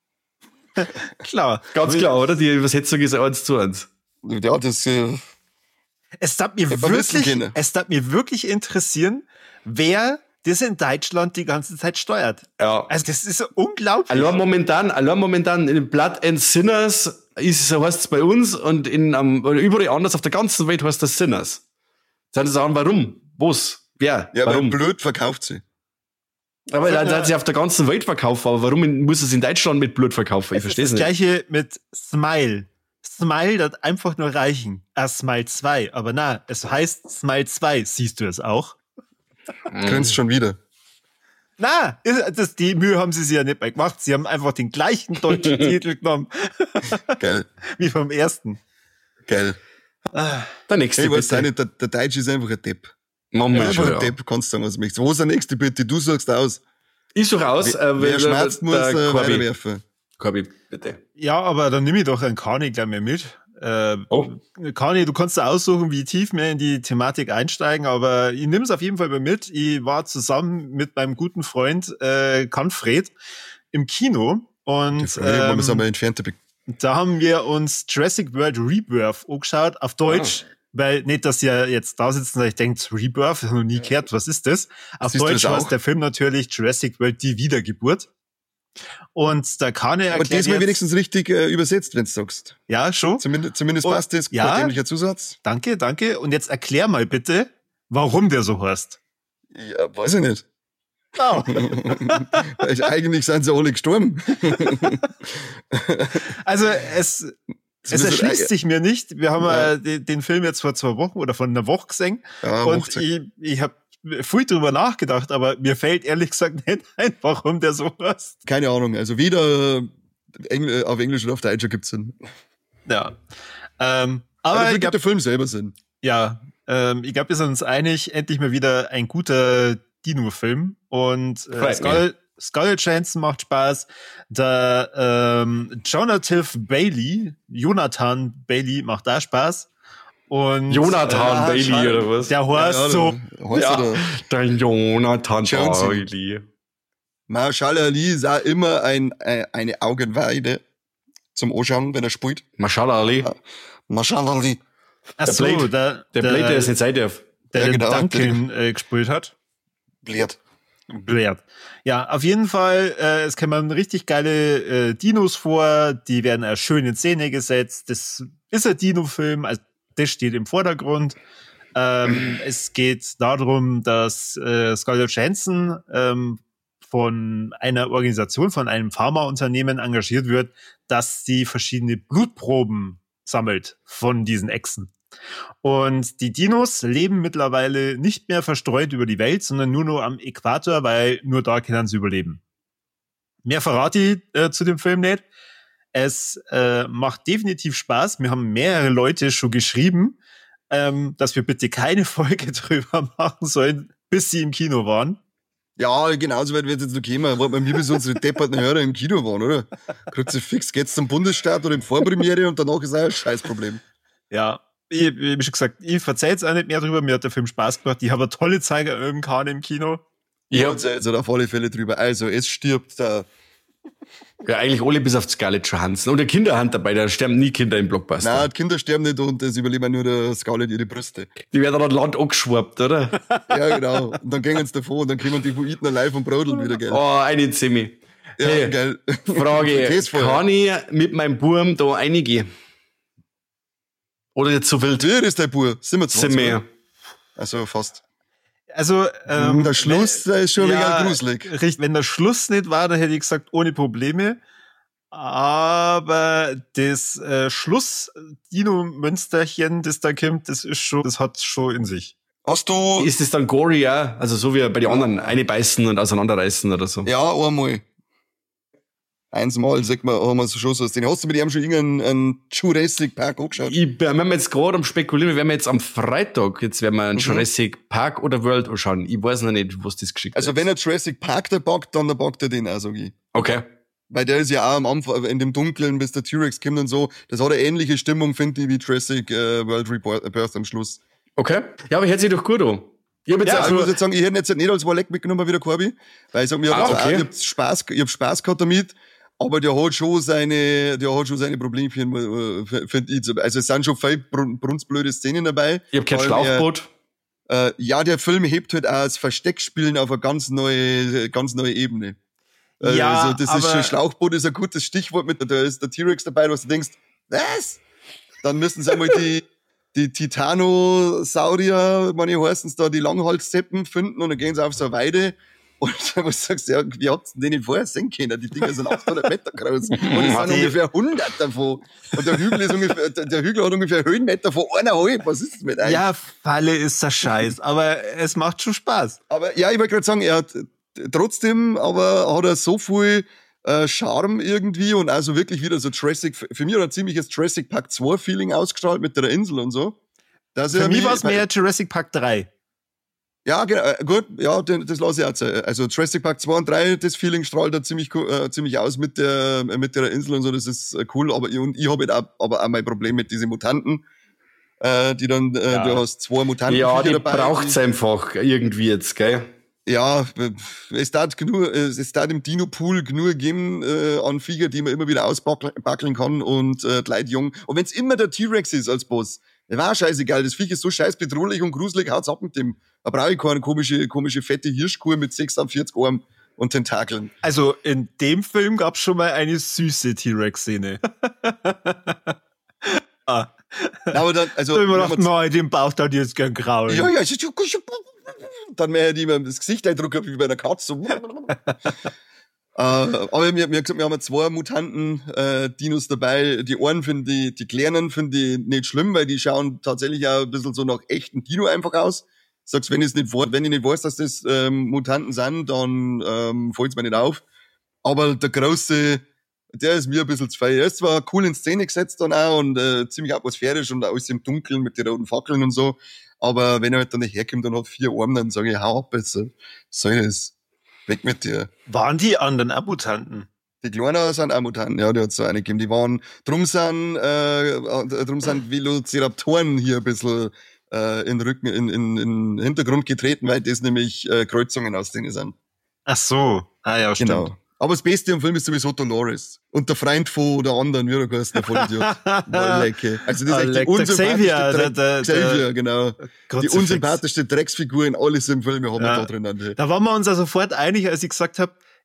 Klar. Ganz klar, oder? Die Übersetzung ist eins zu eins. Ja, das, äh, Es darf mir Hätte man wissen wirklich, können. es darf mir wirklich interessieren, wer das in Deutschland die ganze Zeit steuert. Ja. Also das ist so unglaublich. Allein momentan, allein momentan in Blood and Sinners ist, so heißt es bei uns und in, um, oder überall anders auf der ganzen Welt heißt das Sinners. Sollen Sie sagen, warum? Wo's? Wer? ja, weil warum? blöd verkauft sie. Aber da hat sie auf der ganzen Welt verkauft, aber warum in- muss es in Deutschland mit Blut verkaufen? Ich Es ist verstehe es das nicht. Gleiche mit Smile. Smile, das einfach nur reichen. Ah, Smile zwei. Aber na, es heißt Smile zwei. Siehst du es auch? Mhm. Grinst schon wieder. Na, ist- das, die Mühe haben sie sich ja nicht mehr gemacht. Sie haben einfach den gleichen deutschen Titel genommen Geil, wie vom ersten. geil. Der nächste, Ich weiß auch bitte. nicht, der, der Deutsche ist einfach ein Depp. Machen wir Einfach schon, ein ja. Depp, kannst du sagen, was du möchtest. Wo ist der nächste, bitte? Du sagst aus. Ich suche aus, Wer, äh, wer der- schmerzt, muss der äh, Corby. weiterwerfen. Corby, bitte. Ja, aber dann nehme ich doch einen Kani gleich mehr mit. Äh, Oh. Kani, du kannst da aussuchen, wie tief wir in die Thematik einsteigen, aber ich nehme es auf jeden Fall mal mit. Ich war zusammen mit meinem guten Freund äh, Kanfred im Kino und Die Frage, ob man es ähm, einmal entfernter be- da haben wir uns Jurassic World Rebirth angeschaut, auf Deutsch. Ah. Weil nicht, dass ihr jetzt da sitzt und euch denkt, Rebirth, noch nie gehört, was ist das? Auf Siehst du Deutsch das auch? heißt der Film natürlich Jurassic World, die Wiedergeburt. Und der Kane Aber erklärt diesmal jetzt, wenigstens richtig äh, übersetzt, wenn du sagst. ja, schon. Zumindest, zumindest Und- passt das. ja. Dämlicher Zusatz. Danke, danke. Und jetzt erklär mal bitte, warum der so heißt. Ja, weiß ich nicht. Oh. Weil eigentlich sind sie alle gestorben. Also es, Das es ist erschließt ein- sich mir nicht. Wir haben Ja. äh, den, den Film jetzt vor zwei Wochen oder vor einer Woche gesehen. Ja, und macht's. ich, ich habe viel drüber nachgedacht, aber mir fällt ehrlich gesagt nicht ein, warum der so heißt. Keine Ahnung. Also weder äh, Engl auf Englisch oder auf Deutsch gibt's Sinn. Ja. Ähm, Aber aber dafür ich gibt glaub, der Film selber Sinn. ja, ähm, ich glaube, wir sind uns einig, endlich mal wieder ein guter Dino-Film. Und äh, Freut Skull, Skull Jansen macht Spaß. Der ähm, Jonathan Bailey, Jonathan Bailey macht da Spaß. Und Jonathan äh, Bailey schau- oder was? Der heißt Ja, so. da- heißt Ja. er da. Der Jonathan Jonesy. Bailey. Marshall Ali ist auch immer ein, äh, eine Augenweide zum Anschauen, wenn er spielt. Mashallah Ali. Marshall Ali. Ach Der so, Blade. der, Der Blade, der es nicht sein darf. der Ja, den genau, Duncan äh, gespielt hat. Blöd. Blöd. Ja, auf jeden Fall, äh, es kommen richtig geile äh, Dinos vor, die werden auch schön in Szene gesetzt. Das ist ein Dino-Film, also das steht im Vordergrund. Ähm, es geht darum, dass äh, Scarlett Johansson ähm, von einer Organisation, von einem Pharmaunternehmen engagiert wird, dass sie verschiedene Blutproben sammelt von diesen Echsen. Und die Dinos leben mittlerweile nicht mehr verstreut über die Welt, sondern nur noch am Äquator, weil nur da können sie überleben. Mehr verrate ich äh, zu dem Film nicht. Es äh, macht definitiv Spaß. Wir haben mehrere Leute schon geschrieben, ähm, dass wir bitte keine Folge drüber machen sollen, bis sie im Kino waren. Ja, genauso weit wird jetzt noch kommen. Warte mal, wir bis unsere depperten Hörer im Kino waren, oder? Kruzifix, geht's zum Bundesstaat oder in Vorpremiere und danach ist auch ein Scheißproblem. Ja, ich, ich hab schon gesagt, ich verzeihe auch nicht mehr drüber. Mir hat der Film Spaß gemacht. Ich habe eine tolle Zeit im Kahn im Kino. Ja, und jetzt auf alle Fälle drüber. Also, es stirbt da. Ja, eigentlich alle bis auf Scarlett Johansson. Und der Kinderhand dabei, da sterben nie Kinder im Blockbuster. Nein, die Kinder sterben nicht und es überleben nur der Scarlett ihre Brüste. Die werden dann Land angeschwappt, oder? Ja, genau. Und dann gehen sie davon und dann kommen die Buiten live und brodeln wieder, gell? Oh, eine Zimmi. Ja, Hey, geil. Frage, Käsefeuer. kann ich mit meinem Burm da reingehen? Oder jetzt so wild? Wer ist dein Bub? siebenundzwanzig? Sind wir. Also fast. Also, ähm, Der Schluss, der ist schon mega gruselig. Richtig, wenn der Schluss nicht war, dann hätte ich gesagt, ohne Probleme. Aber das äh, Schluss-Dino-Münsterchen, das da kommt, das ist schon, das hat schon in sich. Hast du... Ist es dann gory, ja? Also so wie bei den anderen, eine beißen und auseinanderreißen oder so. Ja, einmal. Einsmal, sagt man, haben wir so schon so. Den hast du mit ihm schon irgendeinen Jurassic Park angeschaut? Ich, wir haben jetzt gerade am Spekulieren, wir werden jetzt am Freitag, jetzt werden wir einen Mhm. Jurassic Park oder World anschauen. Ich weiß noch nicht, was das geschickt Also hat. wenn er Jurassic Park da packt, dann packt er den auch, sag ich. Okay. Weil der ist ja auch am Anfang, in dem Dunkeln, bis der T-Rex kommt und so. Das hat eine ähnliche Stimmung, finde ich, wie Jurassic äh, World Rebirth am Schluss. Okay. Ja, aber hört sich doch gut an. Ich hab jetzt Ja, auch ich so, muss jetzt sagen, ich hätte jetzt nicht als Walleck mitgenommen wie der Corby, weil ich sag, mir Ah, also okay. auch, ich hab Spaß, ich hab Spaß gehabt damit, aber der hat schon seine, der hat schon seine Problemchen, äh, finde ich. Also es sind schon viele brun- brunzblöde Szenen dabei. ich hab kein Vor allem, Schlauchboot. Äh, ja, der Film hebt halt auch das Versteckspielen auf eine ganz neue, ganz neue Ebene. Äh, Ja, also das ist aber- schon, Schlauchboot ist ein gutes Stichwort mit, da ist der T-Rex dabei, was du denkst, was? Dann müssten sie einmal die, die Titanosaurier, meine heißen's da, die Langhalszeppen finden und dann gehen sie auf so eine Weide und dann sagst du, ja, wie habt ihr denn nicht vorher sehen können? Die Dinger sind achthundert Meter groß und es sind Die- ungefähr hundert davon. Und der Hügel ist ungefähr, der der Hügel hat ungefähr Höhenmeter von eineinhalb. Was ist das mit euch? Ja, Falle ist der Scheiß, aber es macht schon Spaß. Aber ja, ich wollte gerade sagen, er hat äh, trotzdem, aber hat er so viel äh, Charme irgendwie und also wirklich wieder so Jurassic, für mich hat er ein ziemliches Jurassic Park zwei Feeling ausgestrahlt mit der Insel und so. Dass Für er mich war es weil- mehr Jurassic Park drei. Ja, genau, äh, gut, ja, den- das lasse ich auch sein. Also Jurassic Park zwei und drei, das Feeling strahlt er ziemlich, co- äh, ziemlich aus mit der, äh, mit der Insel und so, das ist äh, cool, aber ich, und ich habe halt auch, aber auch mein Problem mit diesen Mutanten, äh, die dann, äh, Ja. du hast zwei Mutanten Ja, die dabei. braucht's einfach irgendwie jetzt, gell? Ja, es darf genug, es darf im Dino-Pool genug geben äh, an Viecher, die man immer wieder ausbackeln kann und äh, Leid jung. Und wenn's immer der T-Rex ist als Boss, der war scheißegal, das Viech ist so scheiß bedrohlich und gruselig, haut's ab mit dem. Da brauche ich keine komische, komische fette Hirschkuh mit sechsundvierzig Armen und Tentakeln. Also in dem Film gab's schon mal eine süße T-Rex-Szene. ah. Aber dann, also, Ich hab mir wenn gedacht, man's- nein, den Bauch da jetzt gern graulen. ja, ja, dann mehr die das Gesicht eindrucken wie bei einer Katze. So. äh, aber wir, wir, gesagt, wir haben zwei Mutanten äh, Dinos dabei. Die einen finde ich, die kleinen finde ich nicht schlimm, weil die schauen tatsächlich auch ein bisschen so nach echten Dino einfach aus. Sagst, wenn ich nicht, we- wenn ich nicht weiß, dass das ähm, Mutanten sind, dann ähm, fällt's mir nicht auf. Aber der große, der ist mir ein bisschen zu fein. Er ist zwar cool in Szene gesetzt dann auch und äh, ziemlich atmosphärisch und alles im Dunkeln mit den roten Fackeln und so. Aber wenn er halt dann nicht herkommt und hat vier Arme, dann sage ich, hau ab besser. Soll das? Weg mit dir. Waren die anderen auch Mutanten? Die Kleinen sind auch Mutanten, ja, die hat so eine gegeben. Die waren, drum sind, äh, äh, drum sind Velociraptoren hier ein bisschen äh, in den Rücken, in, in, in den Hintergrund getreten, weil das nämlich äh, Kreuzungen aus denen sind. Ach so. Ah ja, stimmt. Genau. Aber das Beste am Film ist sowieso Dolores. Und der Freund von der anderen, wie der heißt, der Vollidiot. Wallecke. Also das ist echt die Alec- der unsympathischste Xavier, Dreck- der- der- Xavier, der- genau. Die Kruzifix. unsympathischste Drecksfigur in alles im Film haben wir Ja. da drin. Da waren wir uns ja sofort einig, als ich gesagt habe,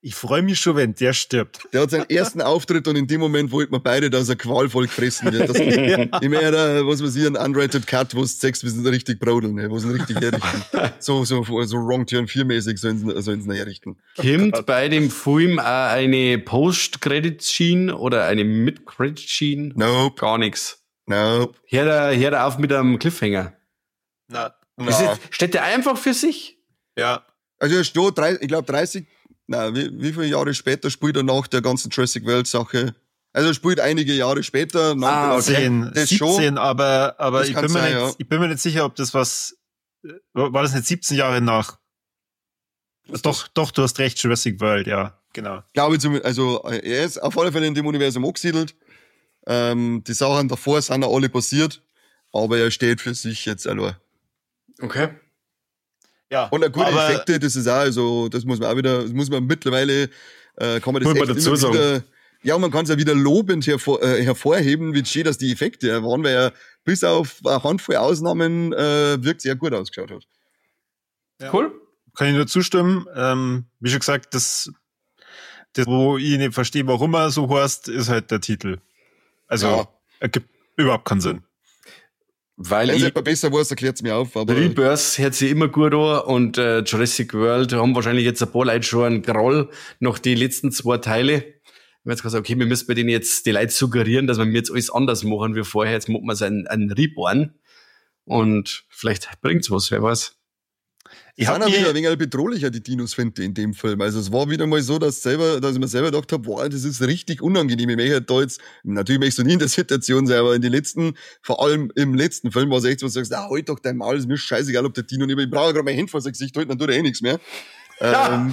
Ich freue mich schon, wenn der stirbt. Der hat seinen ersten Auftritt und in dem Moment wollten wir beide, dass er qualvoll gefressen wird. Das, ja. Ich meine, was weiß ich, ein unrated Cut, wo es sechs, wir sind richtig brodeln, ne? Wo sie ihn richtig herrichten. So, so, so Wrong Turn vier mäßig sollen sie, sollen sie ihn herrichten. Kommt bei dem Film auch eine Post-Credit-Scene oder eine Mid-Credit-Scene? Nope. Gar nichts. Nope. Hört er, hört er auf mit einem Cliffhanger? Na, Na. Ist es, steht der einfach für sich? Ja. Also er steht, ich glaube dreißig, na, wie, wie viele Jahre später spielt er nach der ganzen Jurassic World Sache? Also er spielt einige Jahre später. Nach Ah, zehn, das siebzehn, schon. aber, aber Das ich kann bin, mir sein, nicht, ja. ich bin mir nicht sicher, ob das was, war das nicht siebzehn Jahre nach? Doch, doch, du hast recht, Jurassic World, ja, genau. Glaube ich zumindest, also er ist auf alle Fälle in dem Universum angesiedelt. Ähm, die Sachen davor sind ja alle passiert, aber er steht für sich jetzt allein. Okay. Ja, Und eine gute aber Effekte, das ist auch, also, das muss man auch wieder, das muss man mittlerweile, äh, kann man das Muss man echt dazu immer sagen. wieder, ja, man kann es ja wieder lobend hervor, äh, hervorheben, wie schön, dass die Effekte waren, weil er bis auf eine Handvoll Ausnahmen äh, wirklich sehr gut ausgeschaut hat. Ja. Cool. kann ich nur zustimmen. Ähm, wie schon gesagt, das, das, wo ich nicht verstehe, warum er so heißt, ist halt der Titel. Also, Ja. ergibt überhaupt keinen Sinn. Weil Wenn es ich, etwas besser weiß, erklärt es mir auf, aber Rebirth hört sich immer gut an und äh, Jurassic World haben wahrscheinlich jetzt ein paar Leute schon einen Groll nach die letzten zwei Teile. Wir haben jetzt gesagt, okay, wir müssen bei denen jetzt die Leute suggerieren, dass wir jetzt alles anders machen wie vorher. Jetzt machen wir es einen, einen Reborn und vielleicht bringt's was, wer weiß. Ich ich hab habe wieder mir, ein wenig bedrohlicher, die Dinos finde in dem Film. Also es war wieder mal so, dass, selber, dass ich mir selber gedacht habe, boah, das ist richtig unangenehm. Ich möchte da jetzt, natürlich möchtest du nie in der Situation sein, aber in den letzten, vor allem im letzten Film war es echt so, dass du sagst, ah, halt doch dein Maul, ist mir scheißegal, ob der Dino nicht, ich brauche gerade mein Handy vor sein Gesicht halten, dann tut er eh nichts mehr. Ja. Ähm,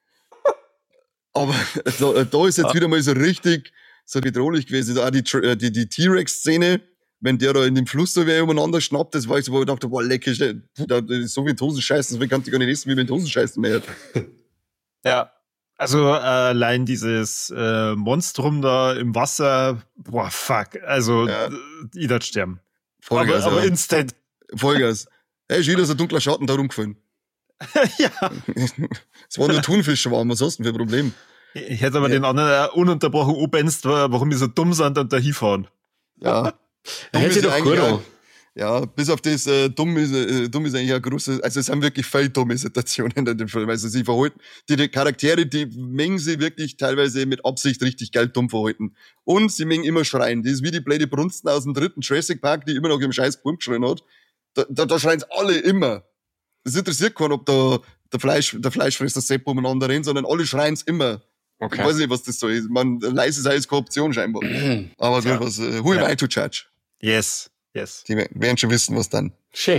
aber da, da ist jetzt wieder mal so richtig so bedrohlich gewesen. Auch die, Tr- die, die T-Rex-Szene, wenn der da in dem Fluss da wer umeinander schnappt, das war ich so, wo ich dachte, boah, lecker, da ist so viel Hosenscheißen, deswegen kann ich gar nicht essen, wie mit Hosenscheißen mehr. ja, also äh, allein dieses äh, Monstrum da im Wasser, boah, fuck, also Ja. äh, ich darf sterben. Vollgas, aber, aber ja. instant. Vollgas. Hey, schön, dass ein dunkler Schatten da rumgefallen. Ja. Es war nur Thunfischschwarm, was hast du denn für ein Problem? Ich hätte aber Ja. den anderen auch ununterbrochen anbenzt, warum die so dumm sind und da hinfahren. Ja. Da hätte ist ich doch eigentlich gut auch- an. Ja, bis auf das äh, dumm ist, äh, dumm ist eigentlich eine große, also es sind wirklich viel dumme Situationen in dem Film. Also sie verhalten, die, die Charaktere, die mengen sie wirklich teilweise mit Absicht richtig geil dumm verhalten. Und sie mengen immer schreien. Das ist wie die blöde Brunsten aus dem dritten Jurassic Park, die immer noch im scheiß Baum geschrien hat. Da, da, da schreien alle immer. Das interessiert keinen, ob da der Fleisch, der Fleischfresser Sepp umeinander rennt, sondern alle schreien immer. Okay. Ich weiß nicht, was das so ist. Man, leise sei ist keine Option scheinbar. Aber gut, Ja. was, äh, who am Ja. I to judge? Yes, yes. Die we- werden schon wissen, was dann. Schön.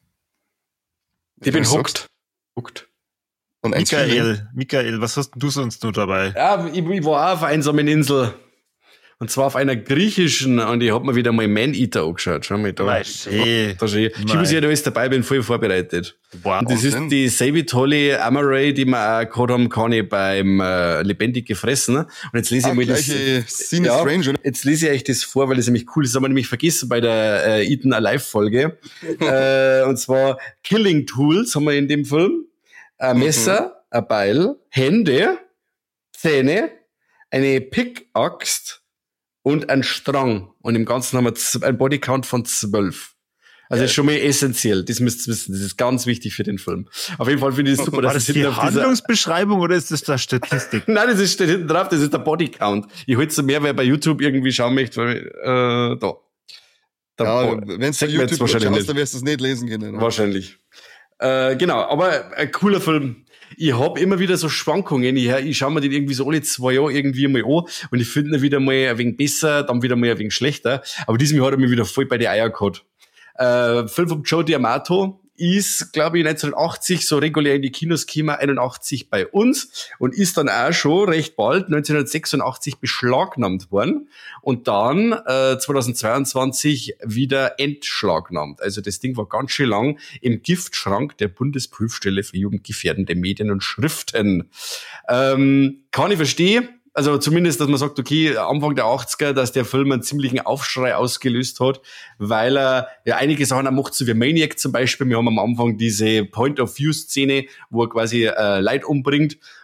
Ich bin Was hooked. sagst Hooked. Und eins Feeling. Michael, Michael, was hast denn du sonst noch dabei? Ja, ich, ich war auch auf einer einsamen Insel. Und zwar auf einer griechischen, und ich hab mir wieder mal Man-Eater angeschaut. Schau mal da. Mei, schön. Da schön. Ich Mei. muss ja da alles dabei, bin voll vorbereitet. Wow. Und das ist denn? die selbe tolle Amaray, die wir auch gehabt haben, kann ich beim äh, Lebendig gefressen. Und jetzt lese ich Ah, mal das. gleiche Scene Ja, Strange, oder? jetzt lese ich euch das vor, weil das nämlich cool ist. Das haben wir nämlich vergessen bei der äh, Eaten Alive Folge. äh, und zwar Killing Tools haben wir in dem Film. Ein Messer, ein Beil, Hände, Zähne, eine Pickaxe und ein Strang. Und im Ganzen haben wir z- ein Bodycount von zwölf. Also das ist schon mal essentiell. Das müsst ihr wissen. Das ist ganz wichtig für den Film. Auf jeden Fall finde ich es super, War dass das es die hinten auf dieser... Handlungsbeschreibung oder ist das da Statistik? Nein, das ist, steht hinten drauf, das ist der Bodycount. Ich halte so mehr, wer bei YouTube irgendwie schauen möchte, weil, äh, da. Da Ja, oh, wenn du sagt man YouTube jetzt wahrscheinlich schaust, nicht. dann wirst du es nicht lesen können. Ne? Wahrscheinlich. Äh, genau, aber ein cooler Film. Ich hab immer wieder so Schwankungen. Ich, ich schaue mir den irgendwie so alle zwei Jahre irgendwie mal an und ich finde ihn wieder mal ein wenig besser, dann wieder mal ein wenig schlechter. Aber diesmal hat er mich wieder voll bei die Eier gehabt. Äh, Film von Joe D'Amato ist, glaube ich, neunzehnhundertachtzig so regulär in die Kinos gekommen, einundachtzig bei uns und ist dann auch schon recht bald neunzehnhundertsechsundachtzig beschlagnahmt worden und dann äh, zweitausendzweiundzwanzig wieder entschlagnahmt. Also das Ding war ganz schön lang im Giftschrank der Bundesprüfstelle für jugendgefährdende Medien und Schriften. Ähm, kann ich verstehen. Also zumindest, dass man sagt, okay, Anfang der achtziger, dass der Film einen ziemlichen Aufschrei ausgelöst hat, weil er ja einige Sachen auch macht, so wie Maniac zum Beispiel. Wir haben am Anfang diese Point-of-View-Szene, wo er quasi äh, Leute umbringt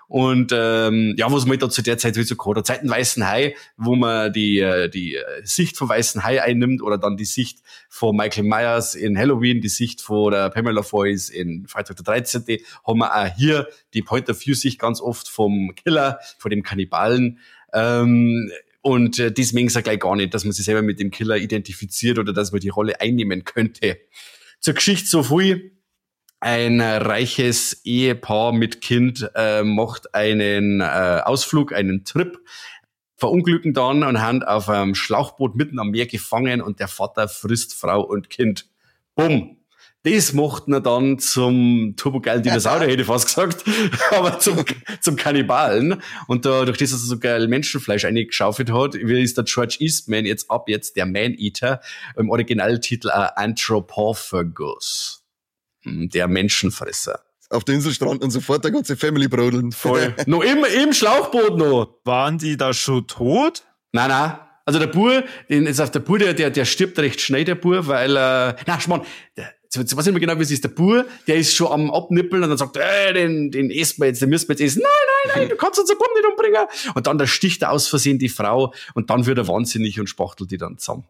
Und ähm, ja, was man halt da zu der Zeit so gehabt hat, seit dem Weißen Hai, wo man die äh, die Sicht vom Weißen Hai einnimmt oder dann die Sicht von Michael Myers in Halloween, die Sicht von der Pamela Foyce in Freitag der dreizehnte haben wir auch hier die Point-of-View-Sicht ganz oft vom Killer, von dem Kannibalen. Ähm, und äh, deswegen ist ja gleich gar nicht, dass man sich selber mit dem Killer identifiziert oder dass man die Rolle einnehmen könnte. Zur Geschichte so viel. Ein reiches Ehepaar mit Kind äh, macht einen äh, Ausflug, einen Trip, verunglücken dann und haben auf einem Schlauchboot mitten am Meer gefangen und der Vater frisst Frau und Kind. Bumm. Das macht ihn dann zum turbogeilen Dinosaurier, hätte ich fast gesagt, aber zum, zum Kannibalen. Und da, durch das, dass er so geil Menschenfleisch eingeschaufelt hat, wie ist der George Eastman jetzt ab jetzt der Man-Eater, im Originaltitel uh, Anthropophagus. Der Menschenfresser. Auf der Insel stranden und sofort der ganze Family brodeln. Voll. noch im, im Schlauchboot noch. Waren die da schon tot? Nein, nein. Also der Bur, den ist auf der Bur, der, der, der stirbt recht schnell, der Bur, weil, äh, na, Schmarrn, der, jetzt weiß ich nicht mehr genau, wie es ist. Der Bur, der ist schon am Abnippeln und dann sagt, äh, den, den essen wir jetzt, den müssen wir jetzt essen. Nein, nein, nein, du kannst unseren Bum nicht umbringen. Und dann, da sticht er aus Versehen die Frau und dann wird er wahnsinnig und spachtelt die dann zusammen.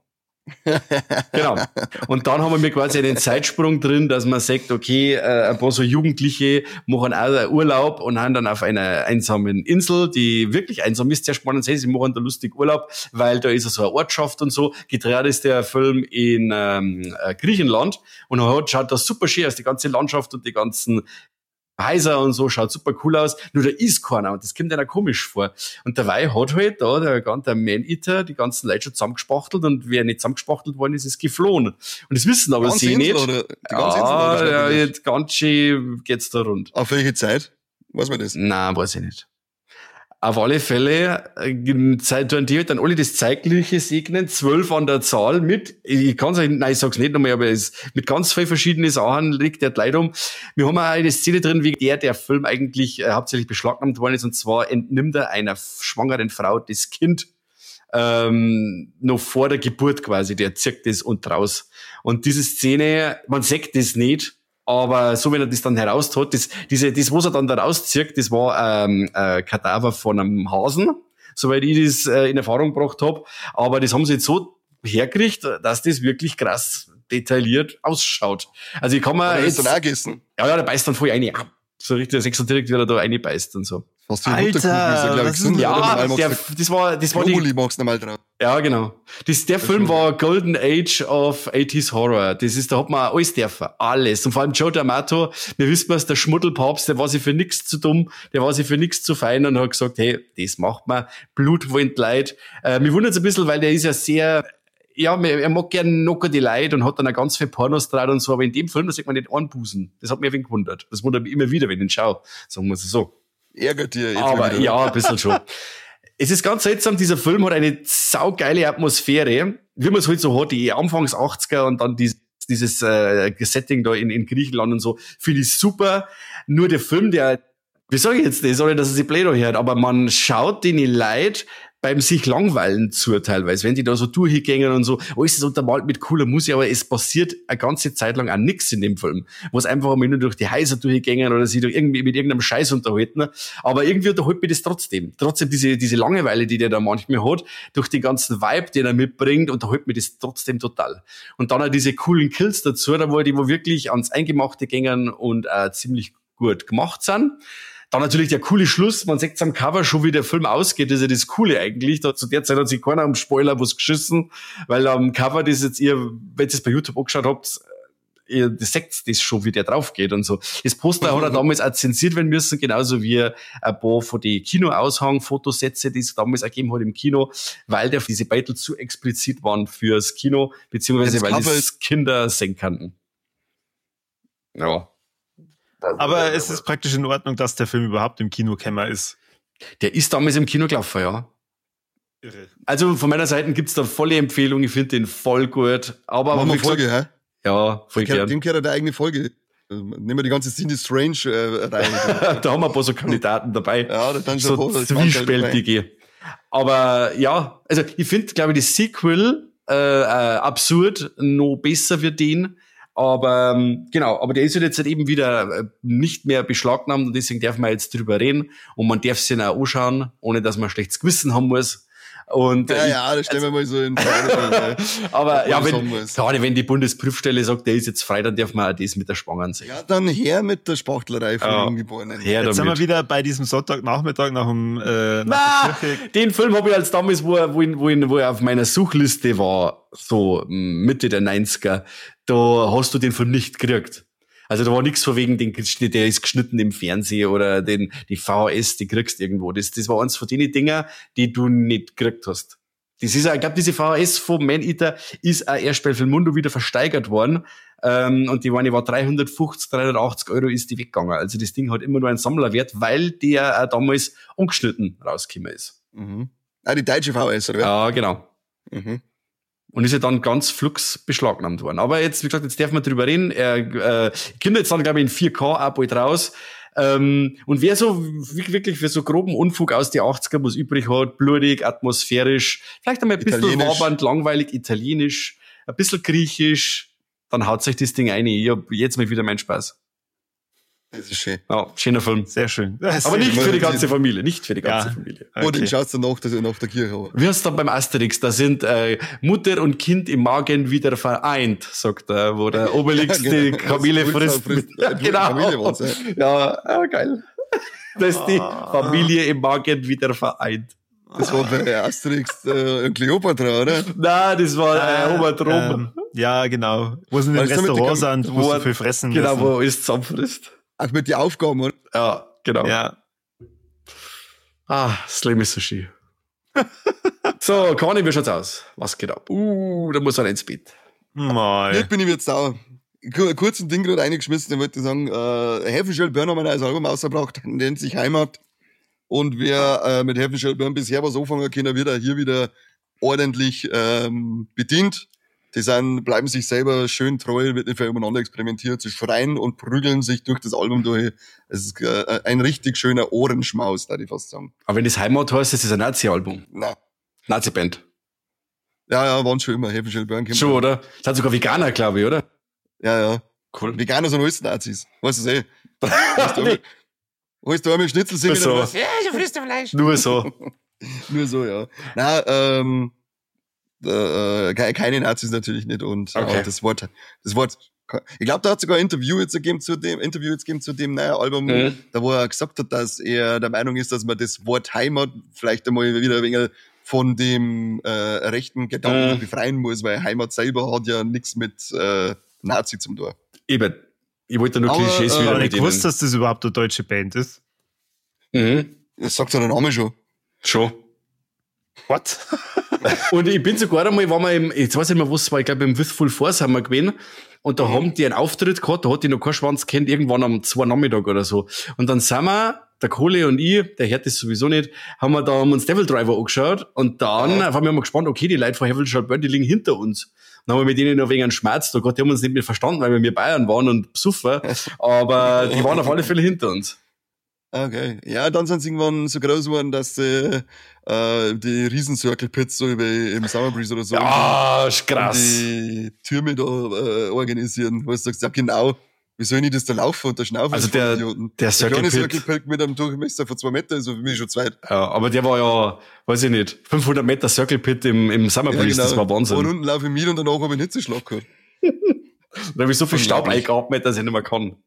Genau. Und dann haben wir quasi einen Zeitsprung drin, dass man sagt, okay, äh, ein paar so Jugendliche machen auch einen Urlaub und haben dann auf einer einsamen Insel, die wirklich einsam ist, sehr spannend, sie machen da lustig Urlaub, weil da ist so eine Ortschaft und so. Gedreht ist der Film in ähm, Griechenland und hat, schaut das super schön aus, die ganze Landschaft und die ganzen Häuser und so, schaut super cool aus, nur da ist keiner und das kommt einer komisch vor. Und dabei hat halt da der ganze Man-Eater die ganzen Leute schon zusammengespachtelt und wer nicht zusammengespachtelt worden ist, ist geflohen. Und das wissen aber Ganze sie Insel nicht. oder die ganze Ja, Insel, oder ja, schreibt man jetzt ganz schön geht's da rund. Auf welche Zeit? Weiß man das? Nein, weiß ich nicht. Auf alle Fälle äh, tun die halt dann alle das Zeitliche segnen, zwölf an der Zahl mit, ich kann's euch, nein, ich sag's nicht nochmal, aber es, mit ganz vielen verschiedenen Sachen liegt der Leid um. Wir haben auch eine Szene drin, wie der, der Film eigentlich äh, hauptsächlich beschlagnahmt worden ist, und zwar entnimmt er einer schwangeren Frau das Kind, ähm, noch vor der Geburt quasi, der zirkt das und raus. Und diese Szene, man sagt das nicht, aber so, wenn er das dann heraus hat, das, diese, das, was er dann da rauszieht, das war ähm, ein Kadaver von einem Hasen, soweit ich das äh, in Erfahrung gebracht habe. Aber das haben sie jetzt so hergekriegt, dass das wirklich krass detailliert ausschaut. Also ich kann mir jetzt... jetzt... Dann auch gegessen. Ja, ja, der beißt dann voll rein. So richtig, der sechs direkt wieder da reinbeißt und so. Fast wie Alter, Mutterkuchen, ist ja, glaub ich, gesund, ja, der, das war, das war die... Brokkoli magst du mal drauf. Ja, genau. Das, der Film war Golden Age of eighties Horror. Das ist, da hat man alles dürfen. Alles. Und vor allem Joe D'Amato, wir wissen was, der Schmuddelpapst, der war sich für nichts zu dumm, der war sich für nichts zu fein und hat gesagt, hey, das macht man. Blut wollt Leid. Äh, mir wundert's ein bisschen, weil der ist ja sehr, ja, er mag gern nocker die Leute und hat dann auch ganz viel Pornos drauf und so, aber in dem Film, da sieht man nicht einen Busen. Das hat mich ein wenig gewundert. Das wundert mich immer wieder, wenn ich ihn schaue. Sagen wir es so. Ärgert dir jetzt Aber wieder. ja, ein bisschen schon. Es ist ganz seltsam, dieser Film hat eine saugeile Atmosphäre, wie man es halt so hat, die Anfangs achtziger und dann dieses, dieses äh, Setting da in, in Griechenland und so, finde ich super. Nur der Film, der, wie sage ich jetzt das, ohne dass es sich blöd hört, aber man schaut den Leid beim sich langweilen zu teilweise, wenn die da so durchgängen und so, alles ist untermalt mit cooler Musik, aber es passiert eine ganze Zeit lang auch nichts in dem Film, wo es einfach mal nur durch die Häuser durchgängen oder sich irgendwie mit irgendeinem Scheiß unterhalten, aber irgendwie unterhält mich das trotzdem. Trotzdem diese, diese Langeweile, die der da manchmal hat, durch den ganzen Vibe, den er mitbringt, unterhält mich das trotzdem total. Und dann auch diese coolen Kills dazu, da wo die wo wirklich ans Eingemachte gängen und äh, ziemlich gut gemacht sind. Dann natürlich der coole Schluss, man sieht am Cover schon, wie der Film ausgeht, das ist ja das Coole eigentlich. Da, zu der Zeit hat sich keiner am Spoiler was geschissen, weil am Cover, das jetzt ihr, wenn ihr es bei YouTube angeschaut habt, ihr das seht das schon, wie der drauf geht und so. Das Poster hat er damals auch zensiert werden müssen, genauso wie ein paar von den Kinoaushang-Fotosätze, die es damals auch gegeben hat im Kino, weil der diese Beitel zu explizit waren fürs Kino, beziehungsweise weil es Kinder sehen kannten. Ja. Aber es ist praktisch in Ordnung, dass der Film überhaupt im Kinokämmer ist. Der ist damals im Kino gelaufen, ja. Irre. Also von meiner Seite gibt's da volle Empfehlung, ich finde den voll gut. Aber Machen wir wie gesagt, Folge, hä? ja, voll gern. Dem gehört eine eigene Folge. Nehmen wir die ganze Cindy Strange äh, rein. Da haben wir ein paar so Kandidaten dabei. Ja, da dann schon so zwiespältige. Aber ja, also ich finde, glaube ich, das Sequel äh, äh, absurd noch besser für den. Aber ähm, genau, aber der ist halt jetzt halt eben wieder äh, nicht mehr beschlagnahmt und deswegen darf man jetzt drüber reden und man darf sich auch anschauen, ohne dass man ein schlechtes Gewissen haben muss. Und, ja, äh, ja, das stellen wir mal so in Frage. Aber ja, wenn, gerade wenn die Bundesprüfstelle sagt, der ist jetzt frei, dann darf man auch das mit der Schwangern sehen. Ja, dann her mit der Spachtlerei von ja, den Geborenen. Her jetzt damit. Sind wir wieder bei diesem Sonntagnachmittag nach dem äh, nach Na, der Kirche. Den Film habe ich als damals, wo er, wo, ich, wo, ich, wo er auf meiner Suchliste war, so Mitte der neunziger, da hast du den Film nicht gekriegt. Also da war nichts von wegen, den, der ist geschnitten im Fernsehen oder den, die V H S, die kriegst irgendwo. Das, das war eins von den Dinger, die du nicht gekriegt hast. Das ist, ich glaube, diese V H S vom Man-Eater ist auch erst bei Filmundo wieder versteigert worden. Ähm, und die waren, die war dreihundertfünfzig, dreihundertachtzig Euro ist die weggegangen. Also das Ding hat immer nur einen Sammlerwert, weil der auch damals ungeschnitten rausgekommen ist. Mhm. Ah, die deutsche V H S, oder? Ja, genau. Mhm. Und ist ja dann ganz flugs beschlagnahmt worden. Aber jetzt, wie gesagt, jetzt darf man drüber reden. Er äh, kommt jetzt dann, glaube ich, in vier K auch bald raus. Ähm, und wer so wirklich für so groben Unfug aus die achtziger was übrig hat, blutig, atmosphärisch, vielleicht einmal ein bisschen wabernd, langweilig, italienisch, ein bisschen griechisch, dann haut sich das Ding ein. Ich hab jetzt mal wieder meinen Spaß. Das ist schön. Ja, schöner Film. Sehr schön. Aber nicht für die ganze Familie, nicht für die ganze ja. Familie. Okay. Und den schaust du nach, nach der Kirche. Wie heißt es dann beim Asterix? Da sind äh, Mutter und Kind im Magen wieder vereint, sagt er, wo der Obelix ja, genau. die Kamele frisst. frisst. Ja, genau. Ja, ja, geil. Da ist die Familie im Magen wieder vereint. Das war bei Asterix äh, Kleopatra, oder? Nein, das war äh, Robert Rom. Ähm, ja, genau. Wo sie in einem Restaurant sind, wo sie viel fressen Genau, müssen. wo alles zusammenfrisst. Ach, mit den Aufgaben, oder? Ja, genau. Ja. Ah, das Leben ist so schön. So, Conny, wie schaut's aus? Was geht ab? Uh, da muss er ins Bett. Mal. Jetzt bin ich jetzt da. Kurz ein Ding gerade reingeschmissen, ich wollte sagen, äh, Heaven Shall Burn haben wir ein neues Album ausgebracht, nennt sich Heimat. Und wer äh, mit Heaven Shall Burn bisher was anfangen kann, wird er hier wieder ordentlich ähm, bedient. Die sind, bleiben sich selber schön treu, wird nicht viel übereinander experimentiert, sie schreien und prügeln sich durch das Album durch. Es ist äh, ein richtig schöner Ohrenschmaus, würde ich fast sagen. Aber wenn das Heimat heißt, das ist ein Nazi-Album. Nein. Nazi-Band. Ja, ja, waren schon immer Heaven Shall Burn. Schon, oder? Das sind sogar Veganer, glaube ich, oder? Ja, ja. Cool. Veganer sind alles Nazis. Weißt du eh? Holst du einmal Schnitzel singen? So. Ja, du frisst Fleisch. Nur so. Nur so, ja. Na, ähm, äh, keine Nazis natürlich nicht und okay. äh, das Wort, das Wort, ich glaube, da hat sogar ein Interview jetzt gegeben zu dem, Interview jetzt gegeben zu dem neuen Album, mhm. da wo er gesagt hat, dass er der Meinung ist, dass man das Wort Heimat vielleicht einmal wieder ein wenig von dem äh, rechten Gedanken mhm. befreien muss, weil Heimat selber hat ja nichts mit äh, Nazi zum tun. Eben. Ich wollte nur Klischees äh, wieder aber mit ich wusste, dass das überhaupt eine deutsche Band ist. Mhm. Das sagt ja der Name schon. Schon. What? Und ich bin sogar einmal, war mal im, jetzt weiß ich nicht mehr, was es war, ich glaube im With Full Force haben wir gewesen. Und da mhm. haben die einen Auftritt gehabt, da hat die noch kein Schwanz kennt, irgendwann am zwei Nachmittag oder so. Und dann sind wir, der Kohle und ich, der hört das sowieso nicht, haben wir da haben uns Devil Driver angeschaut und dann ja. haben wir mal gespannt, okay, die Leute von Heaven Shall Burn, die liegen hinter uns. Dann haben wir mit denen noch wegen einem Schmerz, da Gott, die haben uns nicht mehr verstanden, weil wir mir Bayern waren und besoffen, aber die waren auf alle Fälle hinter uns. Okay. Ja, dann sind sie irgendwann so groß geworden, dass sie äh, die riesen Circle Pits so wie im Summer Breeze oder so ja, ist krass. die Türme da äh, organisieren. Wo du sagst, ja genau, wie soll ich das da laufen und da schnaufen? Also der, der Circle Pit. Circle Pit mit einem Durchmesser von zwei Meter ist also für mich schon zweit. Ja, aber der war ja, weiß ich nicht, fünfhundert Meter Circle Pit im, im Summer Breeze, ja, genau. Das war Wahnsinn. Und unten laufe ich mit und danach habe ich Hitzeschlag gehabt. Da habe ich so viel Staub eingeatmet, dass ich nicht mehr kann.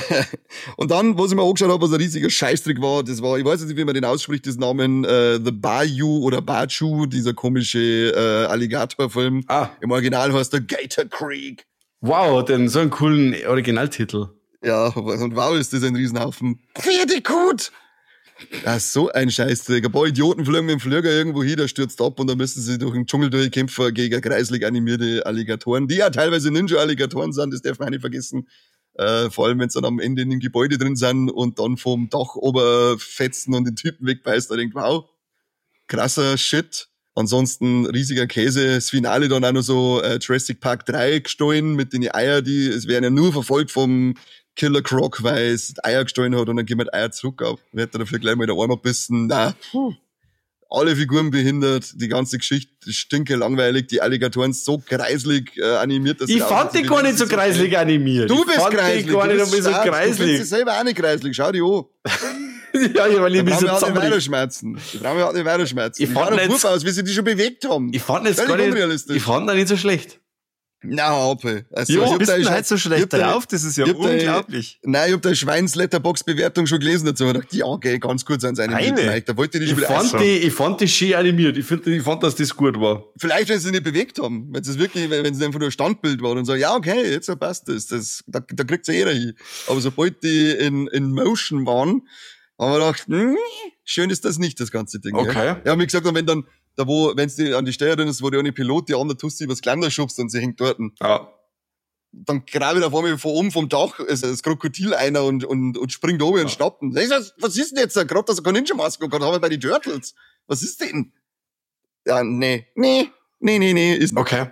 Und dann, was ich mir angeschaut habe, was ein riesiger Scheißtrick war, das war, ich weiß nicht, wie man den ausspricht, das Namen äh, The Bayou oder Baju, dieser komische äh, Alligator-Film. Ah. Im Original heißt der Gator Creek. Wow, denn so einen coolen Originaltitel. Ja, und wow, ist das ein Riesenhaufen. Pferdekut! Ja, so ein Scheißtrick. Ein paar Idioten fliegen mit dem Flieger irgendwo hin, der stürzt ab und dann müssen sie durch den Dschungel durchkämpfen gegen kreislig animierte Alligatoren, die ja teilweise Ninja-Alligatoren sind, das darf man auch nicht vergessen. Äh, vor allem, wenn sie dann am Ende in dem Gebäude drin sind und dann vom Dach ober fetzen und den Typen wegbeißt, da denkt, wow, krasser Shit. Ansonsten riesiger Käse. Das Finale dann auch noch so äh, Jurassic Park drei gestohlen mit den Eier, die, es werden ja nur verfolgt vom Killer Croc, weil es Eier gestohlen hat und dann gehen wir die Eier zurück auf. Wird er dafür gleich mal der Arm abbissen. Na, puh. alle Figuren behindert, die ganze Geschichte stinke langweilig, die Alligatoren so kreislig äh, animiert. Dass Ich fand die gar nicht so kreislig animiert. Du bist ich fand kreislig. Die gar du nicht bist so stark. kreislig. Du findest selber auch nicht kreislig. Schau dir an. Ja, ja, weil ich mich Da so brauchen wir auch nicht zusammen... Weiterschmerzen. Da brauchen wir auch nicht Weiterschmerzen. Ich Die fand schauen jetzt- gut aus, wie sie die schon bewegt haben. Ich fand jetzt Völlig gar nicht... unrealistisch. Ich fand das nicht so schlecht. Na, Hoppe. Also, Jo, ich hab bist da du schon- halt so ich schlecht hab da- drauf? Das ist ja ich hab da- unglaublich. Nein, ich hab da Schweins Letterbox-Bewertung schon gelesen dazu. Ich dachte, ja, okay, ganz kurz an seine Eine? Minuten. Da wollte ich die schon Ich wieder fand, essen. die, ich fand die schön animiert. Ich, find, ich fand, dass das gut war. Vielleicht, wenn sie nicht bewegt haben. Wenn es wirklich, wenn es einfach nur ein Standbild war und so, ja, okay, jetzt passt das. das da, da kriegt's ja jeder hin. Aber sobald die in, in Motion waren, haben wir gedacht, hm, schön ist das nicht, das ganze Ding. Okay. Ja, ja wie gesagt, und wenn dann, da wo, wenn's die an die Steuerin ist, wo die eine Pilot, die andere Tussi übers Geländer schubst und sie hängt dort. Ja. Dann grabe ich da vor mir von oben vom Dach also das Krokodil einer und, und, und springt oben und schnappt ihn. Was, was ist denn jetzt? Gerade dass er keine Ninja-Maske hat, haben wir bei den Turtles. Was ist denn? Ja, nee, nee, nee, nee, nee, ist Okay.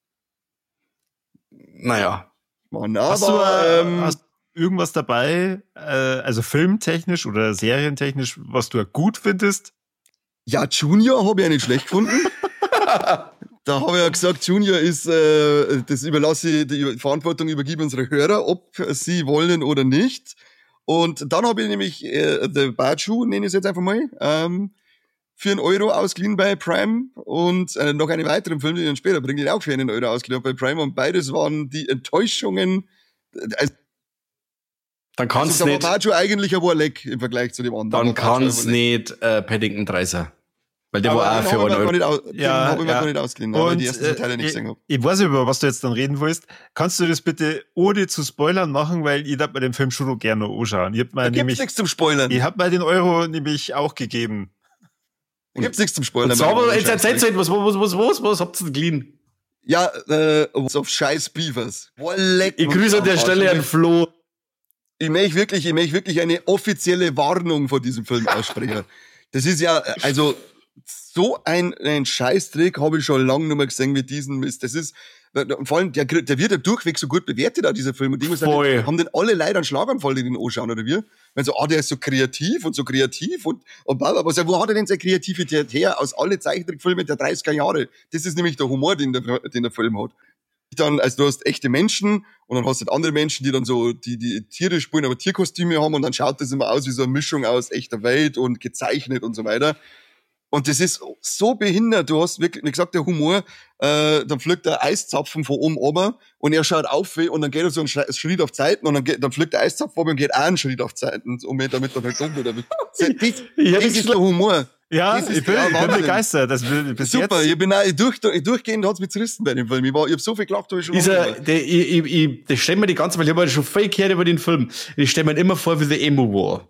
Naja. Mann, Hast du aber, äh, ähm, hast irgendwas dabei, äh, also filmtechnisch oder serientechnisch, was du gut findest? ja, Junior habe ich ja nicht schlecht gefunden. Da habe ich ja gesagt, Junior ist, äh, das überlasse ich, die Verantwortung übergebe unsere Hörer, ob sie wollen oder nicht. Und dann habe ich nämlich äh, The Baju, nenne ich es jetzt einfach mal, ähm, für einen Euro ausgeliehen bei Prime und äh, noch einen weiteren Film, den ich dann später bringe, den ich auch für einen Euro ausgeliehen habe bei Prime. Und beides waren die Enttäuschungen. Also, Dann kann's also nicht, Baju eigentlich ein Warleck im Vergleich zu dem anderen. dann Baju kann's ein Warleck. nicht äh, Paddington drei sein. Weil der Aber war auch den für hab ich einen mir gar Euro. nicht aus- den Ja, habe ich mir ja. gar nicht ausgeliehen, weil ich Und die ersten äh, Teile nicht ich, gesehen habe. ich weiß nicht, über was du jetzt dann reden willst. Kannst du das bitte ohne zu spoilern machen, weil ich darf mir den Film schon noch gerne anschauen. Ich hab mir Da gibt's nämlich, nichts zum Spoilern. ich hab mir den Euro nämlich auch gegeben. Da gibt's nichts zum Spoilern. Jetzt, aber, jetzt erzählst du etwas, was, was, was, was habt ihr denn geliehen? Ja, äh, was auf scheiß Beavers. Boah, leck Ich mich grüße an am der Arsch. Stelle an Flo. Ich möchte wirklich, ich möchte wirklich eine offizielle Warnung vor diesem Film aussprechen. Das ist ja, also, so ein, ein Scheißtrick habe ich schon lange nicht mehr gesehen wie diesen Mist. Das ist, vor allem, der, der wird ja durchweg so gut bewertet, auch dieser Film. Und die muss sagen, Voll. haben denn alle Leute einen Schlaganfall, die den anschauen, oder wie? Wenn so, ah, der ist so kreativ und so kreativ und, und bla, bla, bla. Wo hat er denn seine Kreativität her? Aus alle Zeichentrickfilme der dreißiger Jahre. Das ist nämlich der Humor, den der, den der Film hat. Dann, also du hast echte Menschen und dann hast du halt andere Menschen, die dann so, die, die Tiere spielen, aber Tierkostüme haben und dann schaut das immer aus wie so eine Mischung aus echter Welt und gezeichnet und so weiter. Und das ist so behindert. Du hast wirklich, wie gesagt, der Humor, äh, dann fliegt der Eiszapfen von oben runter und er schaut auf und dann geht er so einen Schritt auf Zeiten und dann, geht, dann fliegt der Eiszapfen runter und geht auch einen Schritt auf Zeiten, um damit er halt dunkel wird. Das, das, Ja, das ist der Humor. Ja, Das ist ich bin, der ich bin Wahnsinn. begeistert. Das will bis Super, jetzt. ich bin auch, ich durch, ich durchgehend hat's mich zerrissen bei dem Film. Ich, war, ich hab so viel gelacht, hab ich schon Dieser, lange nicht mehr. der, ich, ich, ich, das stell mir die ganze Zeit, ich habe schon viel gehört über den Film. Ich stell mir immer vor, wie der Emo war.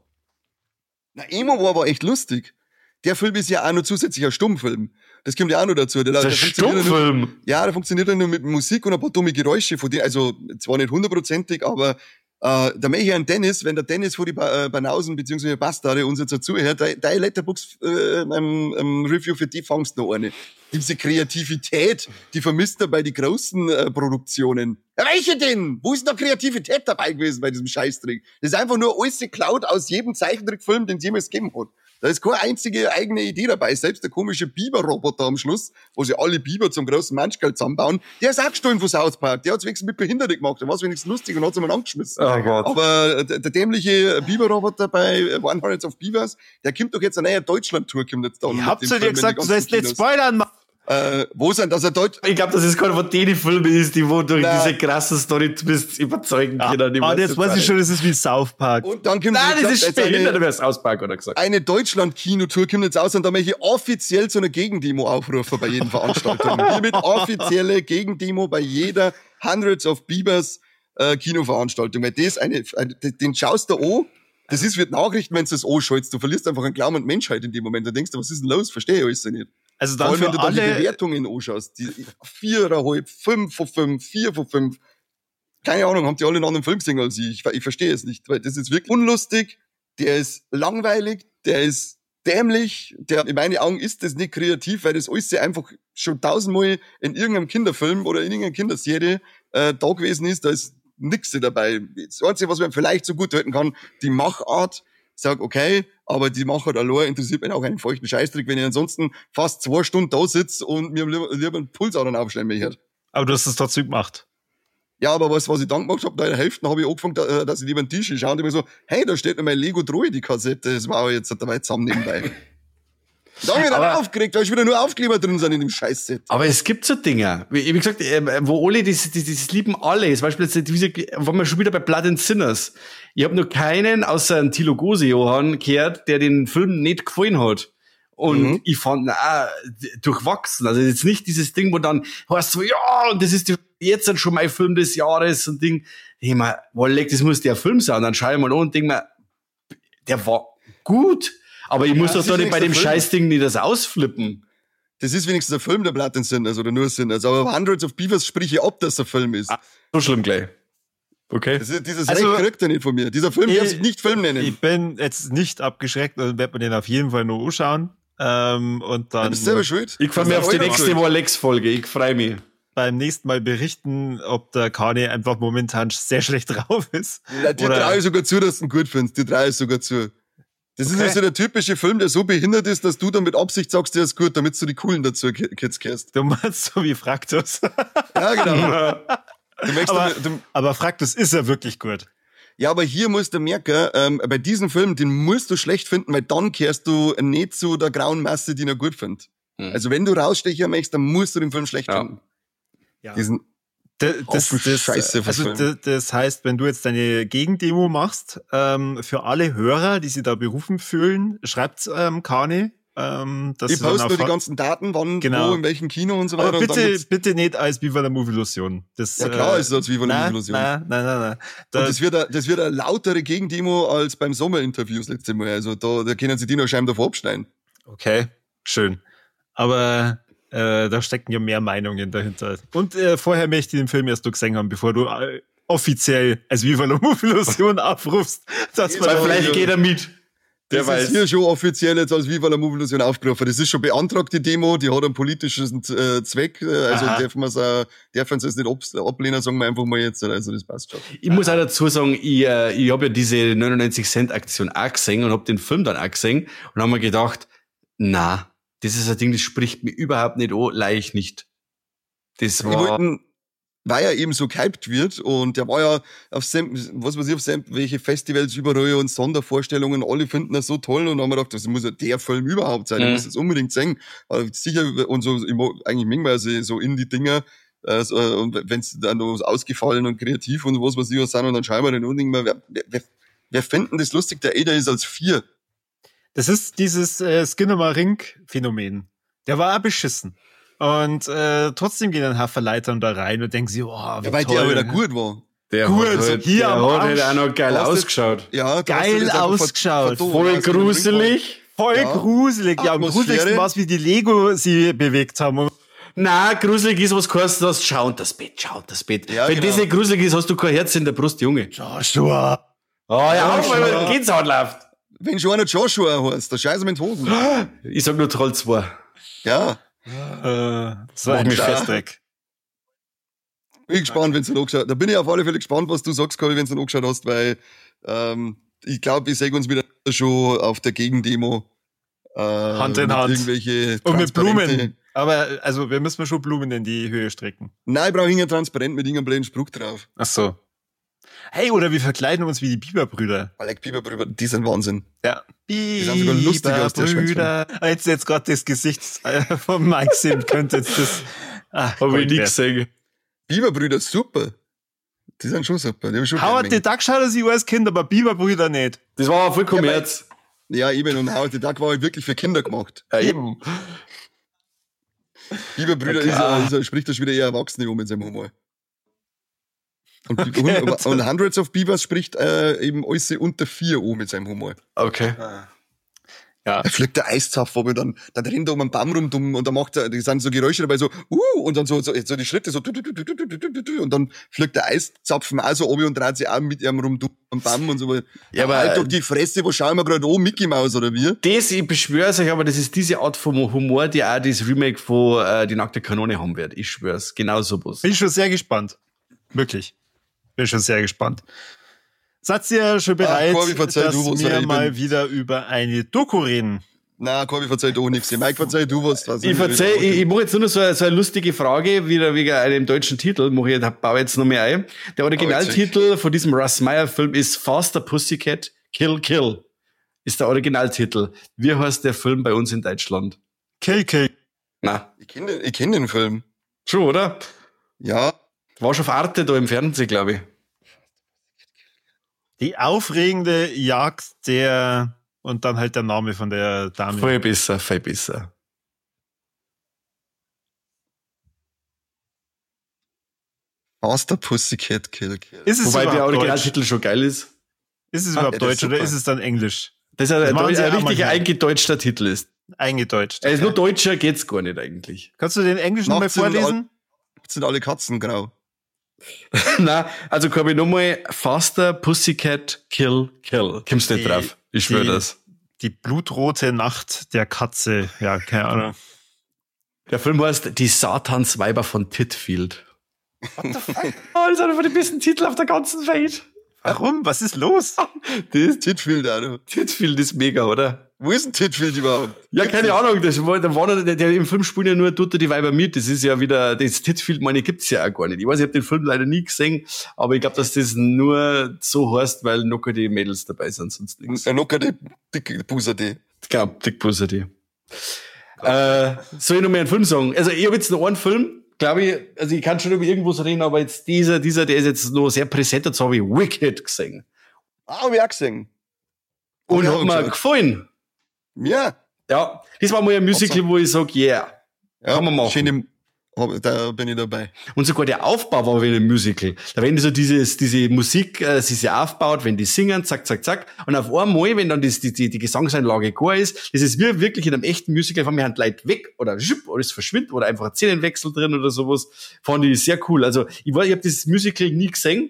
Na, Emo war aber echt lustig. Der Film ist ja auch noch zusätzlich ein Stummfilm. Das kommt ja auch noch dazu. Der, Das der ist ein funktioniert ja nur- Stummfilm. Ja, der funktioniert ja nur mit Musik und ein paar dumme Geräusche von denen, also zwar nicht hundertprozentig, aber äh, der Mecher und Dennis, wenn der Dennis von die ba äh, Banausen bzw. Bastarde uns jetzt dazuhört, der, der Letterbox äh, ähm, ähm, Review für die fangst noch eine. Diese Kreativität, die vermisst er bei den großen äh, Produktionen. Ja, welche denn? Wo ist noch Kreativität dabei gewesen bei diesem Scheißtrick? Das ist einfach nur alles geklaut aus jedem Zeichentrickfilm, den es jemals gegeben hat. Da ist keine einzige eigene Idee dabei. Selbst der komische Biber-Roboter am Schluss, wo sie alle Biber zum großen Manschgeld zusammenbauen, der ist auch gestohlen von South Park. Der hat's wenigstens mit Behinderten gemacht. Der war's wenigstens lustig und hat's mal angeschmissen. Oh Gott. Aber der, der dämliche Biber-Roboter bei hundert of Beavers, der kommt doch jetzt eine neue Deutschland-Tour, kommt jetzt da. Ich mit hab dem zu dir Film in die gesagt, du ganzen sollst nicht Kinos. spoilern, Mann. Äh, wo sind, dass er Deutsch... Ich glaube, dass es keiner von denen Filmen ist, die wo durch Nein. diese krassen Story-Twists überzeugen können. Die Ah, weiß jetzt jetzt weiß auch ich schon, das ist wie South Park. Und dann kommt, Nein, wie das gesagt, ist jetzt eine- behindert, wer es auspackt, oder gesagt. Eine Deutschland-Kinotour kommt jetzt aus und da möchte ich offiziell zu einer Gegendemo aufrufen bei jeden Veranstaltung. Hiermit offizielle Gegendemo bei jeder Hundreds of Beavers äh, Kinoveranstaltung. Weil das eine, eine, den schaust du an, das ist wie die Nachrichten, wenn du das anschaltest. Du verlierst einfach einen Glauben an die Menschheit in dem Moment. Da denkst du, was ist denn los? Verstehe ich alles nicht. Also Vor dann allem, wenn für du dann die alle, Bewertungen anschaust. Die viereinhalb, fünf von fünf, vier von fünf. Keine Ahnung, haben die alle einen anderen Film gesehen als ich. Ich, ich verstehe es nicht, weil das ist wirklich unlustig, der ist langweilig, der ist dämlich, der, in meinen Augen ist das nicht kreativ, weil das alles einfach schon tausendmal in irgendeinem Kinderfilm oder in irgendeiner Kinderserie äh, da gewesen ist, da ist nix dabei. Das Einzige, was man vielleicht so gut halten kann, die Machart, sag, okay, aber die Macher allein interessiert mich auch einen feuchten Scheißdreck, wenn ich ansonsten fast zwei Stunden da sitze und mir lieber, lieber einen Pulsadern aufstellen möchte. Aber du hast es trotzdem gemacht. Ja, aber was, was ich dann gemacht habe, da in der Hälfte habe ich angefangen, da, dass ich lieber einen Tisch schaue und immer so, hey, da steht noch mein Lego Droid-Kassette, das war jetzt dabei zusammen nebenbei. Da hab ich dann aufgeregt, weil ich wieder nur Aufkleber drin sind in dem Scheißset. Aber es gibt so Dinge, wie, wie gesagt, wo alle, das, das, das lieben alle. Zum Beispiel, jetzt, wie gesagt, waren wir schon wieder bei Blood and Sinners. Ich habe noch keinen, außer einen Thilo Gose, Johann, gehört, der den Film nicht gefallen hat. Und mhm. ich fand ihn auch durchwachsen. Also jetzt nicht dieses Ding, wo dann heißt so, ja, und das ist jetzt dann schon mein Film des Jahres und Ding. Ich meine, Wolleck, das muss der Film sein. Und dann schaue ich mal an und denke mir, der war gut. Aber ich ja, muss doch da nicht bei dem Scheißding nicht das ausflippen. Das ist wenigstens ein Film, der Blood and Sinners oder nur Sinners. Aber Hundreds of Beavers sprich ich ab, dass der Film ist. Ah, so schlimm gleich. Okay. Das ist, dieses also, Recht kriegt er nicht von mir. Dieser Film darf sich nicht Film nennen. Ich bin jetzt nicht abgeschreckt, also wird man den auf jeden Fall noch anschauen. Ähm, und dann. Du bist selber schuld. Ich freue mich auf die nächste Wollex-Folge. Ich freue mich. Beim nächsten Mal berichten, ob der Kanye einfach momentan sehr schlecht drauf ist. Ja, dir traue ich sogar zu, dass du ihn gut findest. Dir traue ich sogar zu. Das okay. ist ja so der typische Film, der so behindert ist, dass du dann mit Absicht sagst, der ist gut, damit du die Coolen dazu Kids kehrst. Du meinst so wie Fraktus. Ja, genau. Du aber, du, du, aber Fraktus ist ja wirklich gut. Ja, aber hier musst du merken, ähm, bei diesem Film, den musst du schlecht finden, weil dann kehrst du nicht zu der grauen Masse, die er gut findet. Hm. Also wenn du rausstechen möchtest, dann musst du den Film schlecht ja. finden. Ja. Diesen Das, das, das, Scheiße also das, das heißt, wenn du jetzt deine Gegendemo machst, ähm, für alle Hörer, die sich da berufen fühlen, schreibt ähm, Kanye. Ähm, dass ich poste nur die ganzen Daten, wann, genau. wo, in welchem Kino und so weiter. Aber bitte, und bitte nicht als Viva la Movie-Illusion. Das, ja klar äh, ist es als Viva la Movie-Illusion. Nein, nein, nein, nein. Da, und das wird, eine, das wird eine lautere Gegendemo als beim Sommerinterviews letzte Mal. Also da, da können sie die noch scheinbar davor abschneiden. Okay, schön. Aber Äh, da stecken ja mehr Meinungen dahinter. Und äh, vorher möchte ich den Film erst noch gesehen haben, bevor du äh, offiziell als Viva la Movie-Illusion aufrufst. Dass man vielleicht geht er mit. Der das weiß. Ist hier schon offiziell jetzt als Viva la Movie-Illusion aufgerufen. Das ist schon beantragt, die Demo, die hat einen politischen äh, Zweck. Also Aha. dürfen wir es dürfen sie es nicht ab, ablehnen, sagen wir einfach mal jetzt. Also das passt schon. Ich Aha. muss auch dazu sagen, ich, äh, ich habe ja diese neunundneunzig Cent Aktion auch gesehen und habe den Film dann auch gesehen und habe mir gedacht, na, das ist ein Ding, das spricht mir überhaupt nicht an, leicht nicht. Das war... Wollten, weil er eben so gehypt wird und der war ja auf sämt, was weiß ich, auf sämtliche Festivals überall und Sondervorstellungen, alle finden das so toll und dann haben wir gedacht, das muss ja der Film überhaupt sein, ich mhm. muss das unbedingt sehen. Aber sicher, und so, ich mag eigentlich manchmal so Indie-Dinger, also, und wenn es dann noch ausgefallen und kreativ und was weiß ich was sind und dann schauen wir den und denken wir, wer, wer, wer finden das lustig, der Ada ist als vier. Das ist dieses äh, Skinnamarink-Phänomen. Der war auch beschissen. Und äh, trotzdem gehen dann Haferleitern da rein und denken sie, oh, wie ja, weil toll. Der wieder gut war. Der gut, hat halt, hier der am hat Arsch. halt auch noch geil ausgeschaut. Ja, geil ausgeschaut. Voll gruselig. Voll ja. gruselig. Ja, am gruseligsten war es, wie die Lego sie bewegt haben. Na, gruselig ist, was heißt das? Schau unter das Bett, schau unter das Bett. Ja, Wenn genau. das nicht gruselig ist, hast du kein Herz in der Brust, Junge. Joshua. Oh ja, auch weil man geht's halt läuft. Wenn schon einer Joshua heißt, der scheiße mit Hosen. Ich sag nur Troll zwei. Ja. Äh, so ein Festdeck. Bin gespannt, wenn du ihn angeschaut hast. Da bin ich auf alle Fälle gespannt, was du sagst, Kabi, wenn du ihn angeschaut hast, weil ähm, ich glaube, wir sehen uns wieder schon auf der Gegendemo. Äh, Hand in Hand. Irgendwelche und mit Blumen. Aber also wir müssen schon Blumen in die Höhe strecken. Nein, ich brauche irgendein Transparent mit irgendeinem blöden Spruch drauf. Ach so. Hey, oder wir verkleiden uns wie die Biberbrüder. Alec, Biberbrüder, die sind Wahnsinn. Ja. Die sind sogar lustiger als der Schwänzchen. Jetzt jetzt gerade das Gesicht von Mike sehen könnte jetzt das. Ach, hab ich nicht gesehen. Biberbrüder, super. Die sind schon super. Die schon Howard the Duck schaut er sich als Kind, aber Biberbrüder nicht. Das war voll Kommerz. Ja, eben. Und Howard the Duck war halt wirklich für Kinder gemacht. Ja, eben. Biberbrüder okay. ist, er, ist er, spricht das wieder eher Erwachsene um in seinem Humor. Und, okay. und, und Hundreds of Beavers spricht äh, eben alles unter vier um mit seinem Humor. Okay. Ja. Da fliegt der Eiszapfen, aber dann, dann rennt er um einen Baum rum und dann macht er, die sind so Geräusche dabei, so, uh, und dann so, so, so die Schritte so, und dann fliegt der Eiszapfen auch so oben und dreht sich auch mit ihm rum, am Baum und so. Ja, aber halt doch die Fresse, wo schauen wir gerade an, Mickey Mouse oder wie? Das, ich beschwör's euch, aber das ist diese Art von Humor, die auch das Remake von äh, Die nackte Kanone haben wird. Ich schwör's, genau sowas. Bin schon sehr gespannt. Wirklich. Bin schon sehr gespannt. Seid ihr schon bereit, Ah, Corby, verzeih, dass du, wir ich mal bin- wieder über eine Doku reden? Na, Corby, verzeih du nichts. Mike, verzeih du was. was Ich verzeih, ich, ich mache jetzt nur noch so eine, so eine lustige Frage, wieder wegen einem deutschen Titel, mach ich, baue jetzt noch mehr ein. Der Originaltitel von diesem Russ Meyer Film ist Faster Pussycat Kill Kill. Ist der Originaltitel. Wie heißt der Film bei uns in Deutschland? Kill, kill. Na, Ich kenne den, ich kenn den Film. schon, oder? Ja. War schon auf Arte da im Fernsehen, glaube ich. Die aufregende Jagd der, und dann halt der Name von der Dame. Viel besser, viel besser. Faster Pussycat Kill Kill. Ist es Wobei der überhaupt Deutsch? Originaltitel schon geil ist. Ist es Ah, überhaupt ja, das Deutsch ist oder super. ist es dann Englisch? Das ist ein, Das ein, machen sie ein auch richtiger manchmal. eingedeutschter Titel ist. Eingedeutscht. Er ist nur Deutscher, geht's gar nicht eigentlich. Kannst du den Englischen mal Nachts sind vorlesen? Das sind alle Katzen, genau. Na, also komm ich nochmal Faster Pussycat Kill Kill. Kommst nicht Die- drauf. Ich schwöre die- das. Die blutrote Nacht der Katze. Ja, keine Ahnung. Der Film heißt Die Satansweiber von Titfield. What the fuck? Oh, das ist einer von den besten Titeln auf der ganzen Welt. Warum? Was ist los? Das Titfield, Alter. Titfield ist mega, oder? Wo ist denn Titfield überhaupt? Ja, keine Ahnung. Das war, da war der, der im Film spielt ja nur tut er die Weiber mit. Das ist ja wieder, das Titfield, meine, gibt's ja auch gar nicht. Ich weiß, ich habe den Film leider nie gesehen, aber ich glaube, dass das nur so heißt, weil noch die Mädels dabei sind, sonst nichts. Ein Nocker, die dicke Buser, die. Ich glaube, Dick Pussy, die. Äh, soll ich noch mehr einen Film sagen? Also, ich habe jetzt noch einen Film, glaube ich, also ich kann schon über irgendwas reden, aber jetzt dieser, dieser, der ist jetzt noch sehr präsent, jetzt habe ich Wicked gesehen. Ah, hab ich auch gesehen. Und Ja, hat mir geschaut. gefallen. Ja. Ja, das war mal ein Musical, wo ich sage, yeah. Ja, Kann man machen. Schön, hab- da bin ich dabei. Und sogar der Aufbau war wie ein Musical. Da wenn so dieses, diese Musik, äh, sie sich aufbaut, wenn die singen, zack, zack, zack. Und auf einmal, wenn dann das, die, die, die Gesangseinlage Chor ist, das ist wie wirklich in einem echten Musical, von mir hand Leute weg oder schupp, oder es verschwindet oder einfach ein Szenenwechsel drin oder sowas. Fand ich sehr cool. Also, ich war, ich habe das Musical nie gesehen.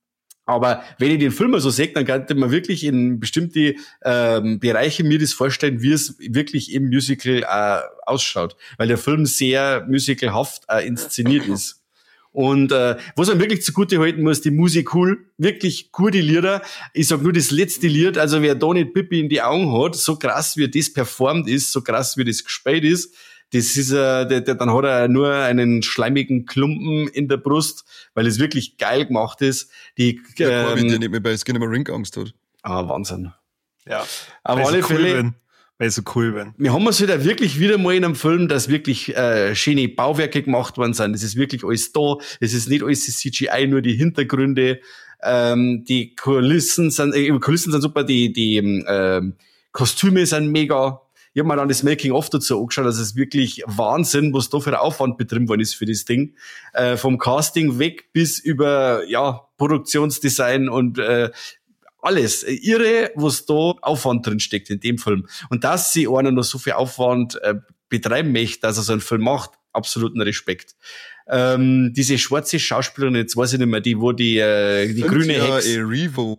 Aber wenn ich den Film mal so sehe, dann könnte man wirklich in bestimmte ähm, Bereiche mir das vorstellen, wie es wirklich im Musical äh, ausschaut. Weil der Film sehr musicalhaft äh, inszeniert ist. Und äh, was man wirklich zugute halten muss, die Musik cool, wirklich gute Lieder. Ich sag nur das letzte Lied, also wer da nicht Pippi in die Augen hat, so krass wie das performt ist, so krass wie das gespielt ist, das ist, äh, der, der, dann hat er nur einen schleimigen Klumpen in der Brust, weil es wirklich geil gemacht ist. Die, Der Corby, der ähm, nicht mehr bei Skinnamarink Angst hat. ah, Wahnsinn. Ja. Auf Weil alle ich so cool Fälle, bin. Weil ich so cool bin. wir haben es wieder wirklich wieder mal in einem Film, dass wirklich äh, schöne Bauwerke gemacht worden sind. Es ist wirklich alles da. Es ist nicht alles C G I, nur die Hintergründe. Ähm, die Kulissen sind, äh, Kulissen sind super. Die die ähm, Kostüme sind mega. Ich habe mir dann das Making-of dazu angeschaut. Also es ist wirklich Wahnsinn, was da für ein Aufwand betrieben worden ist für das Ding. Äh, vom Casting weg bis über ja Produktionsdesign und äh, alles. Irre, was da Aufwand drin steckt in dem Film. Und dass sie einer noch so viel Aufwand äh, betreiben möchte, dass er so einen Film macht, absoluten Respekt. Ähm, diese schwarze Schauspielerin, jetzt weiß ich nicht mehr, die, wo die, äh, die grüne Ja, Hex. eh, Revo.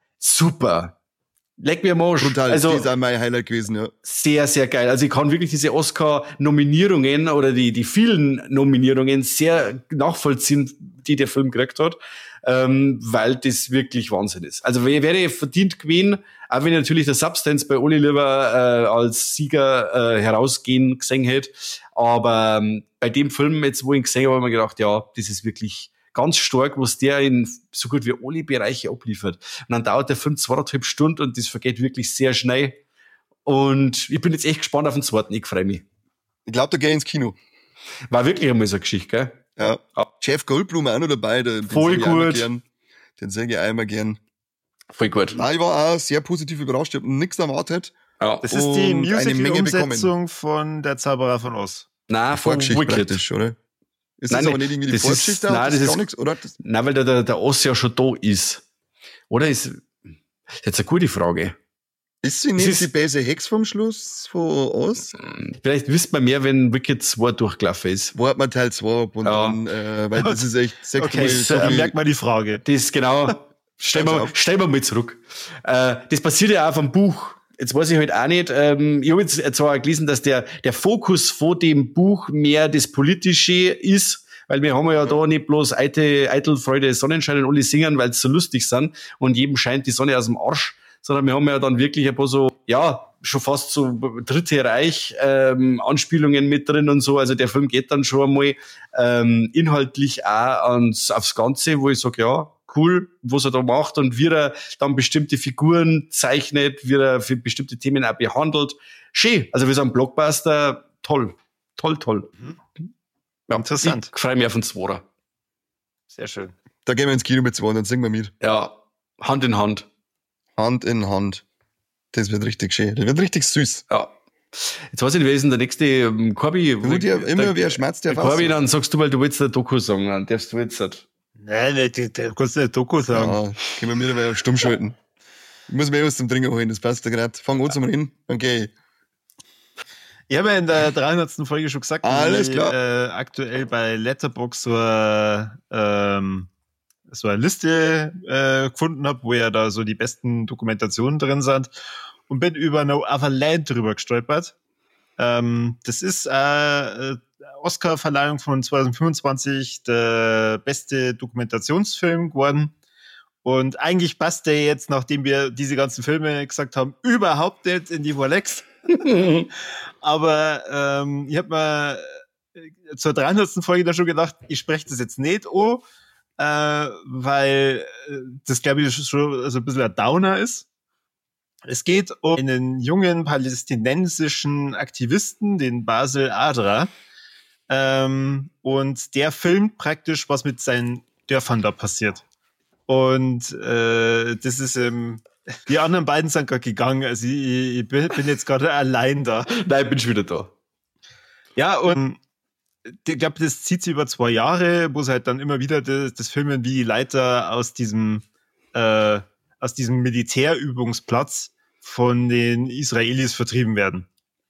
Super. Leck mir mal. Brutal. Also, das ist auch mein Highlight gewesen, ja. sehr, sehr geil. Also ich kann wirklich diese Oscar-Nominierungen oder die, die vielen Nominierungen sehr nachvollziehen, die der Film gekriegt hat, ähm, weil das wirklich Wahnsinn ist. Also wer wäre verdient gewesen, auch wenn natürlich der Substance bei Oli lieber äh, als Sieger äh, herausgehen gesehen hätte. Aber ähm, bei dem Film jetzt, wo ich ihn gesehen habe, habe ich mir gedacht, ja, das ist wirklich ganz stark, was der in so gut wie alle Bereiche abliefert. Und dann dauert der Film zweieinhalb Stunden und das vergeht wirklich sehr schnell. Und ich bin jetzt echt gespannt auf den zweiten. Ich freue mich. Ich glaube, da gehe ich ins Kino. War wirklich einmal so eine Geschichte, gell? Ja. Jeff Goldblum auch noch dabei. Den, den Voll sag ich auch immer gut. Gern. Den sage ich einmal gern. Voll gut. Nein, ich war auch sehr positiv überrascht. Ich habe nichts erwartet. Ja. Das ist die Und eine Menge Musical-Umsetzung von Der Zauberer von Oz. Nein, von Vorgeschichte Wicked. praktisch, oder? Ist Nein, das aber nee, nicht irgendwie die das ist- Vorgeschichte? nein, das das ist ist- gar nichts, oder? Das, Nein, weil der, der, der Oss ja schon da ist. Oder ist, das ist jetzt eine gute Frage. ist sie Es nicht ist- die böse Hex vom Schluss von Oz? Vielleicht wisst man mehr, wenn Wicked zwei durchgelaufen ist. Wo hat man Teil zwei ab und Ja. dann, äh, weil das ist echt sechsmal Okay, so da viel- merkt man die Frage. Das genau. Stellen wir, auf. stellen wir mal zurück. Äh, das passiert ja auch vom Buch. Jetzt weiß ich halt auch nicht, ähm, ich habe jetzt zwar gelesen, dass der, der Fokus vor dem Buch mehr das Politische ist, weil wir haben ja da nicht bloß Eitel, Eitel, Freude, Sonnenschein und alle singen, weil sie so lustig sind und jedem scheint die Sonne aus dem Arsch, sondern wir haben ja dann wirklich ein paar so, ja, schon fast so Dritte Reich ähm, Anspielungen mit drin und so. Also der Film geht dann schon einmal ähm, inhaltlich auch ans, aufs Ganze, wo ich sage, ja, cool, was er da macht und wie er dann bestimmte Figuren zeichnet, wie er für bestimmte Themen auch behandelt. Schön. Also wir sagen Blockbuster, toll. Toll, toll. Mhm. Ja, interessant. Ich freue mich auf den Zweiter. Sehr schön. Da gehen wir ins Kino mit zwei, dann singen wir mit. Ja, Hand in Hand. Hand in Hand. Das wird richtig schön. Das wird richtig süß. Ja. Jetzt weiß ich nicht, wer ist denn der nächste ähm, Corby? Du, dir immer, wer schmerzt der Corby, dann sagst du, weil du willst eine Doku sagen, dann darfst du jetzt nicht. Nein, nein, du, du kannst nicht Doku sagen. Ja, können wir mir dabei stumm schalten. Ich muss mir was zum Trinken holen, das passt ja gerade. Fang an zum Reden, dann geh ich. Ich habe ja in der dreihundertsten Folge schon gesagt, Alles dass klar. ich äh, aktuell bei Letterboxd so eine, ähm, so eine Liste äh, gefunden habe, wo ja da so die besten Dokumentationen drin sind und bin über No Other Land drüber gestolpert. Ähm, das ist äh, Oscar-Verleihung von zwanzig fünfundzwanzig, der beste Dokumentationsfilm geworden. Und eigentlich passt der jetzt, nachdem wir diese ganzen Filme gesagt haben, überhaupt nicht in die Rolex. Aber ähm, ich habe mir zur dreihundertsten Folge dann schon gedacht, ich spreche das jetzt nicht an, äh, weil das, glaube ich, schon also ein bisschen ein Downer ist. Es geht um einen jungen palästinensischen Aktivisten, den Basel Adra. Ähm, und der filmt praktisch, was mit seinen Dörfern da passiert. Und äh, das ist ähm, die anderen beiden sind gerade gegangen. Also ich, ich bin jetzt gerade allein da. Nein, ich bin schon wieder da. Ja, und ich glaube, das zieht sich über zwei Jahre, wo sie halt dann immer wieder das, das filmen, wie die Leiter aus diesem äh, aus diesem Militärübungsplatz von den Israelis vertrieben werden.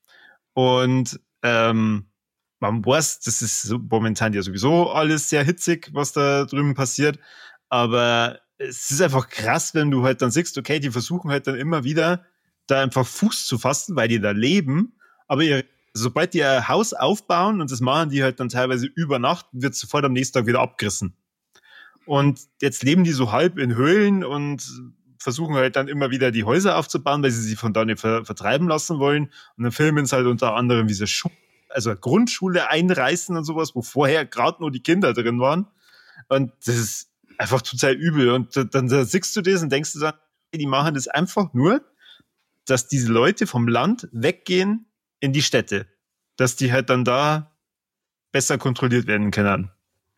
Und ähm, man weiß, das ist so momentan ja sowieso alles sehr hitzig, was da drüben passiert. Aber es ist einfach krass, wenn du halt dann siehst, okay, die versuchen halt dann immer wieder da einfach Fuß zu fassen, weil die da leben. Aber ihr, sobald die ein Haus aufbauen, und das machen die halt dann teilweise über Nacht, wird sofort am nächsten Tag wieder abgerissen. Und jetzt leben die so halb in Höhlen und versuchen halt dann immer wieder die Häuser aufzubauen, weil sie sie von da nicht ver- vertreiben lassen wollen. Und dann filmen sie halt unter anderem diese Schu- also Grundschule einreißen und sowas, wo vorher gerade nur die Kinder drin waren. Und das ist einfach total übel. Und dann da siehst du das und denkst du dann, die machen das einfach nur, dass diese Leute vom Land weggehen in die Städte. Dass die halt dann da besser kontrolliert werden können.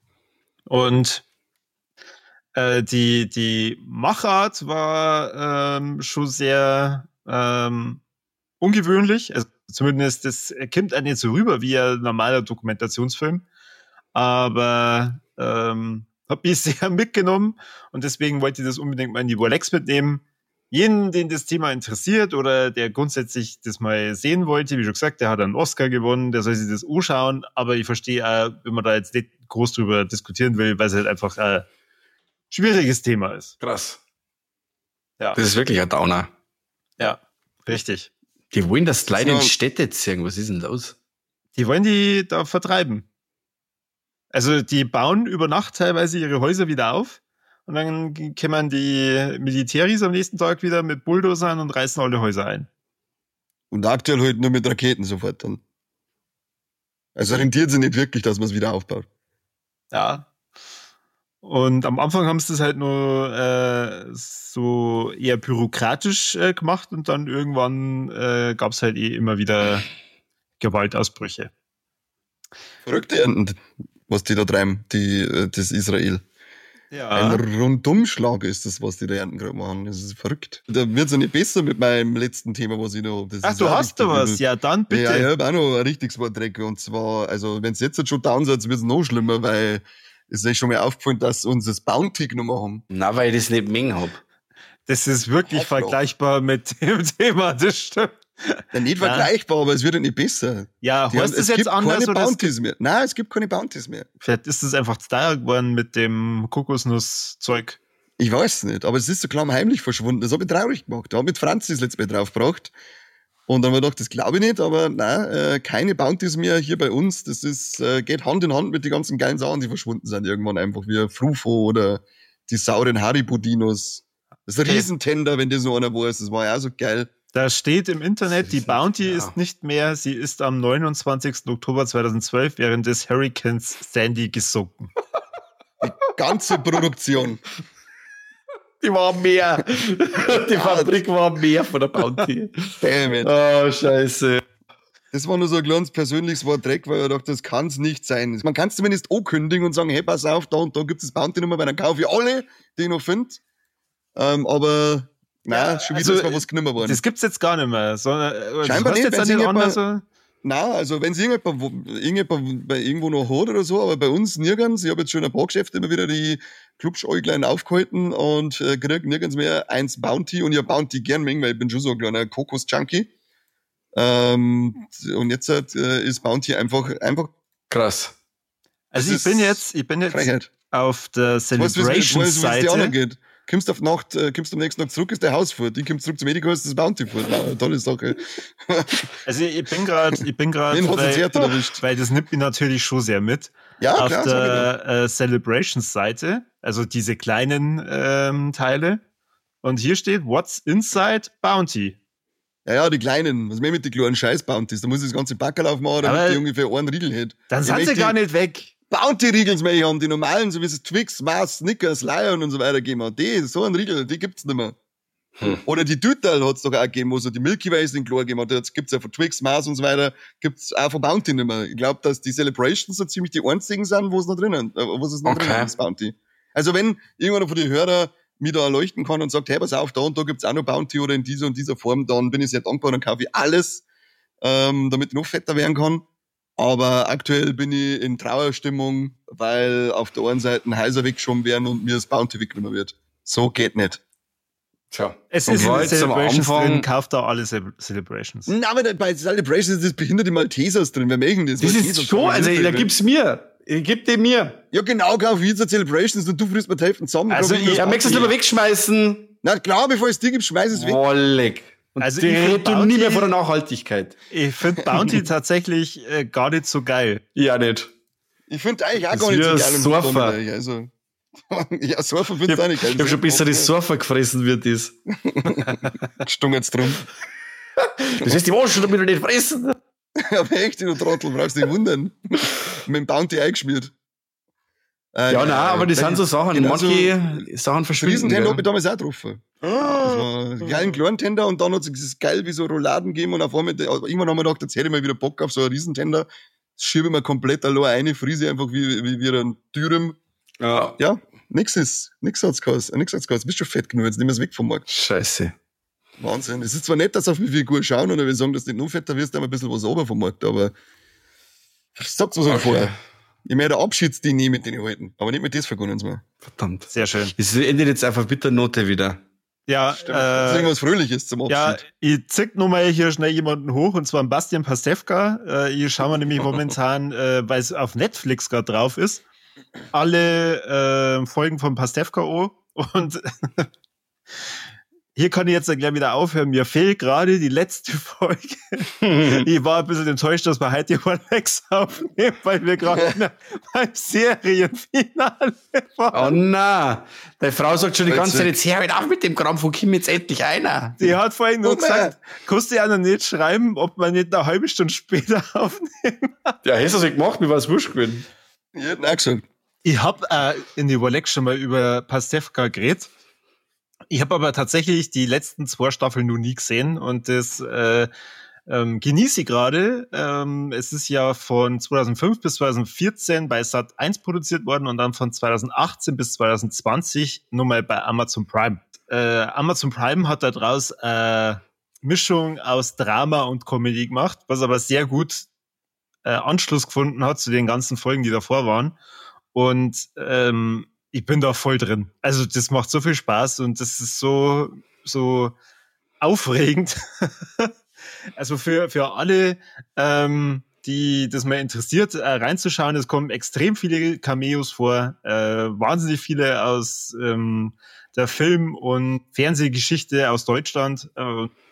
Und äh, die, die Machart war ähm, schon sehr ähm, ungewöhnlich. Also zumindest, das kommt einem nicht so rüber wie ein normaler Dokumentationsfilm. Aber ähm, habe ich sehr mitgenommen und deswegen wollte ich das unbedingt mal in die Rolex mitnehmen. Jeden, den das Thema interessiert oder der grundsätzlich das mal sehen wollte, wie schon gesagt, der hat einen Oscar gewonnen, der soll sich das anschauen, aber ich verstehe auch, wenn man da jetzt nicht groß drüber diskutieren will, weil es halt einfach ein schwieriges Thema ist. Krass. Ja, Das ist wirklich ein Downer. ja, richtig. Die wollen das Leute in So. Städte ziehen. Was ist denn los? Die wollen die da vertreiben. Also die bauen über Nacht teilweise ihre Häuser wieder auf und dann kommen die Militäris am nächsten Tag wieder mit Bulldozern und reißen alle Häuser ein. Und aktuell halt nur mit Raketen sofort dann. Also rentiert sich nicht wirklich, dass man es wieder aufbaut. Ja. Und am Anfang haben sie das halt nur äh, so eher bürokratisch äh, gemacht und dann irgendwann äh, gab es halt eh immer wieder Gewaltausbrüche. Verrückte Ernten, was die da treiben, die, äh, das Israel. Ja. Ein Rundumschlag ist das, was die da Ernten gerade machen. Das ist verrückt. Da wird es ja nicht besser mit meinem letzten Thema, was ich noch... Das Ach, ist du auch hast da richtig was? übel. Ja, dann bitte. Ja, ich habe auch noch ein richtiges Wortdreck. Und zwar, also wenn es jetzt schon down wird, wird es noch schlimmer, weil es ist schon mal aufgefallen, dass sie uns das Bounty genommen haben. Na, weil ich das nicht mengen hab. Das ist wirklich Headlock. vergleichbar mit dem Thema, das stimmt. Ja, nicht Ja. vergleichbar, aber es wird ja nicht besser. Ja, Die heißt haben- das jetzt gibt anders keine oder es Bounties mehr. Nein, es gibt keine Bounties mehr. vielleicht ist es einfach Style geworden mit dem Kokosnusszeug. Ich weiß nicht, aber es ist so klamm heimlich verschwunden. Das habe ich traurig gemacht. Da habe ich Franzis letztes Mal draufgebracht. Und dann haben wir gedacht, das glaube ich nicht, aber nein, äh, keine Bounties mehr hier bei uns. Das ist äh, geht Hand in Hand mit den ganzen geilen Sachen, die verschwunden sind irgendwann einfach, wie Frufo oder die sauren Haribo-Dinos. Das ist ein Okay. Riesentender, wenn das so einer weiß. Das war ja auch so geil. Da steht im Internet, die ist- Bounty ja. ist nicht mehr, sie ist am neunundzwanzigsten Oktober zweitausendzwölf während des Hurricanes Sandy gesunken. Ganze Produktion. Die war mehr. Die Fabrik war mehr von der Bounty. Damn it. Oh, scheiße. Das war nur so ein kleines persönliches Wort Dreck, weil ich dachte, das kann es nicht sein. Man kann es zumindest ankündigen und sagen, hey, pass auf, da und da gibt es Bounty-Nummer, weil dann kaufe ich alle, die ich noch finde. Ähm, aber, nein, Ja, schon wieder also, ist mal was genommen worden. Das gibt's jetzt gar nicht mehr. Sondern, äh, Scheinbar das nicht, jetzt wenn an sie den nicht anderen mal- so. Nein, also wenn es irgendjemand, wo- irgendjemand bei irgendwo noch hat oder so, aber bei uns nirgends, ich habe jetzt schon ein paar Geschäfte immer wieder die Klubschäuglein aufgehalten und äh, krieg nirgends mehr eins Bounty und ich hab Bounty gern mengen, weil ich bin schon so ein kleiner Kokos-Junkie. Ähm, und jetzt äh, ist Bounty einfach, einfach Krass. Also das ich bin ist jetzt, ich bin jetzt Frechheit. auf der Weißt du, wie es die anderen Celebration-Seite. geht? Kommst auf Nacht, äh, kommst am nächsten Tag zurück, ist der Haus vor. Die kommt zurück zum Medical, ist das Bounty vor. Na, tolle Sache. Also ich bin gerade, ich bin gerade, Den hat's jetzt weil, härter erwischt. weil das nimmt mich natürlich schon sehr mit. Ja, auf klar, sag ich doch. der äh, Celebrations-Seite, also diese kleinen ähm, Teile. Und hier steht, what's inside Bounty? Ja, ja, die kleinen. Was mehr mit den kleinen Scheiß-Bounties? Da muss ich das ganze Backerl aufmachen, damit Aber die ungefähr einen Riegel hätte. Dann Ich sind sie möchte gar nicht weg. Bounty-Riegels mehr haben, die normalen, so wie es Twix, Mars, Snickers, Lion und so weiter geben. Und die, so ein Riegel, die gibt's nicht mehr. Hm. Oder die Dütterl hat's doch auch gegeben, wo so die Milky Ways in klar gegeben hat. Jetzt gibt's ja von Twix, Mars und so weiter, gibt's auch von Bounty nicht mehr. Ich glaube, dass die Celebrations so ziemlich die einzigen sind, wo es noch drinnen, äh, wo es noch Okay. drinnen ist, Bounty. Also wenn irgendeiner von den Hörern mich da erleuchten kann und sagt, hey, pass auf, da und da gibt's auch noch Bounty oder in dieser und dieser Form, dann bin ich sehr dankbar, dann kaufe ich alles, ähm, damit ich noch fetter werden kann. Aber aktuell bin ich in Trauerstimmung, weil auf der einen Seite Häuser weggeschoben werden und mir das Bounty weggenommen wird. So geht nicht. Tja. Es Und ist in war den jetzt am Celebrations Anfang- drin, kauft da alle Ce- Celebrations. Na, aber da- bei Celebrations ist das behinderte Maltesers drin. Wer mögen das? Das Maltesers ist schon, kann man also nicht da drin. gib's mir. Gib dem mir. Ja, genau, kauf ich jetzt Celebrations und du frisst mir die Hälfte zusammen. Also Kauf ich ich- Ja, das möchtest du es Bounty. lieber wegschmeißen? Na klar, bevor es dir gibt, schmeiß es weg. Wollig. Und Also also die ich find redet du nie Bounty- mehr von der Nachhaltigkeit. Ich finde Bounty tatsächlich äh, gar nicht so geil. Ja, nicht. Ich finde eigentlich auch Das gar nicht so ist geil. wie im Surfer. Fußball, Also, ja, Surfer Ich findest du auch hab, nicht geil. ich hab schon besser die Surfer gefressen wird das. Stungen's drum. Das heißt, die Waschen damit nicht fressen. Aber echt, du Trottel, brauchst dich nicht wundern. Mit dem Bounty eingeschmiert. Äh, Ja, nein, aber das sind so Sachen. genau Manche Sachen verschwinden. Riesentender gell. habe ich damals auch getroffen. Das war ein kleinen kleinen Tender und dann hat es dieses geil wie so Rouladen gegeben und auf einmal, irgendwann haben wir gedacht, jetzt hätte ich mal wieder Bock auf so einen Riesentender. Das schiebe ich mir komplett allein eine, friese einfach wie, wie, wie ein Dürüm. Ja. Ja, nix ist, nix hat's gekostet, nix hat's gekostet. Du bist schon fett genug, jetzt nehmen wir es weg vom Markt. Scheiße. Wahnsinn. Es ist zwar nett, dass auf mich viel gut schauen oder wir sagen, dass du nicht noch fetter wirst, aber ein bisschen was runter vom Markt, aber sag's was okay. vorher. Ich möchte eine Abschiedsdien nie mit denen halten, aber nicht mit das vergunnen sie mir. Verdammt. Sehr schön. Es endet jetzt einfach mit der Note wieder. Ja, Stimmt. das ist äh, irgendwas Fröhliches zum Abschied. ja, ich zick nur mal hier schnell jemanden hoch, und zwar einen Bastian Pastewka. Äh, hier schauen wir nämlich momentan, äh, weil es auf Netflix gerade drauf ist, alle äh, Folgen von Pastewka an. Und hier kann ich jetzt gleich wieder aufhören. Mir fehlt gerade die letzte Folge. Ich war ein bisschen enttäuscht, dass wir heute One X aufnehmen, weil wir gerade beim Serienfinale waren. Oh na, deine Frau sagt schon die ganze Zeit, Witzig. jetzt hör halt auf mit dem Kram, von Kim jetzt endlich einer. Die hat vorhin nur Guck mal. gesagt, kannst du ja noch nicht schreiben, ob wir nicht eine halbe Stunde später aufnehmen. Ja, hast du das nicht gemacht, mir war es wurscht gewesen. Ich hätte auch gesagt. Ich habe äh, in die Überleg schon mal über Pastewka geredet. Ich habe aber tatsächlich die letzten zwei Staffeln noch nie gesehen und das äh, ähm, genieße ich gerade. Ähm, es ist ja von zweitausendfünf bis zweitausendvierzehn bei Sat eins produziert worden und dann von zweitausendachtzehn bis zweitausendzwanzig nochmal bei Amazon Prime. Äh, Amazon Prime hat daraus äh, Mischung aus Drama und Comedy gemacht, was aber sehr gut äh, Anschluss gefunden hat zu den ganzen Folgen, die davor waren. Und ähm, ich bin da voll drin. Also das macht so viel Spaß und das ist so so aufregend. Also für für alle, ähm, die das mal interessiert, äh, reinzuschauen. Es kommen extrem viele Cameos vor, äh, wahnsinnig viele aus ähm, der Film- und Fernsehgeschichte aus Deutschland. Äh,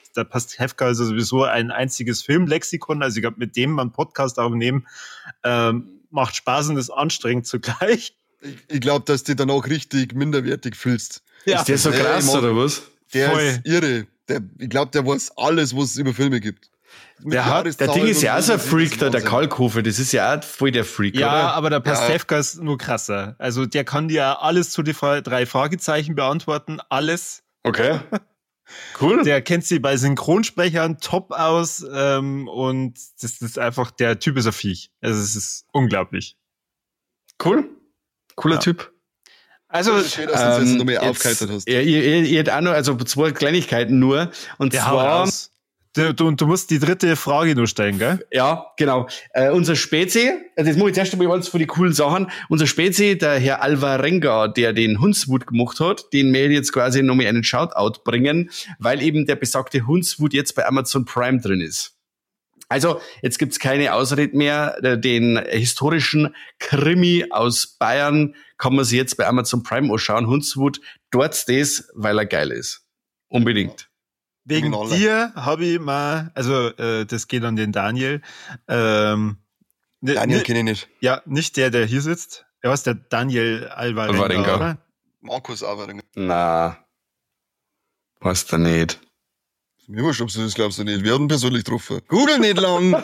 Der Pastewka ist ja sowieso ein einziges Filmlexikon. Also ich glaube, mit dem man Podcast aufnehmen, ähm, macht Spaß und ist anstrengend zugleich. Ich, ich glaube, dass du dann auch richtig minderwertig fühlst. Ja. Ist der so krass, der, oder was? Der Voll. ist irre. Der, ich glaube, der weiß alles, was es über Filme gibt. Der, hat, der Ding ist ja auch so ein Freak, da, der Kalkofe. Das ist ja auch voll der Freak, ja, oder? aber der Pastewka ja. ist nur krasser. Also der kann dir alles zu den drei Fragezeichen beantworten. Alles. Okay. Cool. Der kennt sie bei Synchronsprechern top aus ähm, und das ist einfach, der Typ ist ein Viech. Also es ist unglaublich. Cool. Cooler Ja. Typ. Also, schön, dass du uns jetzt noch mehr aufgeheitert hast. Ihr, ihr, ihr habt auch noch, also zwei Kleinigkeiten nur. Und ja, zwar, du, du, du musst die dritte Frage nur stellen, gell? ja, genau. Äh, unser Spezi, also jetzt muss ich zuerst einmal alles für die coolen Sachen. Unser Spezi, der Herr Alvarenga, der den Hundswut gemacht hat, den möchte ich jetzt quasi noch mal einen Shoutout bringen, weil eben der besagte Hundswut jetzt bei Amazon Prime drin ist. Also, jetzt gibt's keine Ausrede mehr. Den historischen Krimi aus Bayern kann man sich jetzt bei Amazon Prime anschauen. Hundswut, dort das, weil er geil ist. Unbedingt. Wegen dir habe ich mal, also äh, das geht an den Daniel. Ähm, ne, Daniel ne, kenne ich nicht. Ja, nicht der, der hier sitzt. Er ist der Daniel Alvarenga, Alvarenga. oder? Markus Alvarenga. Na, passt da nicht. Mir wurscht, ob du das glaubst du nicht. Wir hatten persönlich getroffen. Google nicht lang.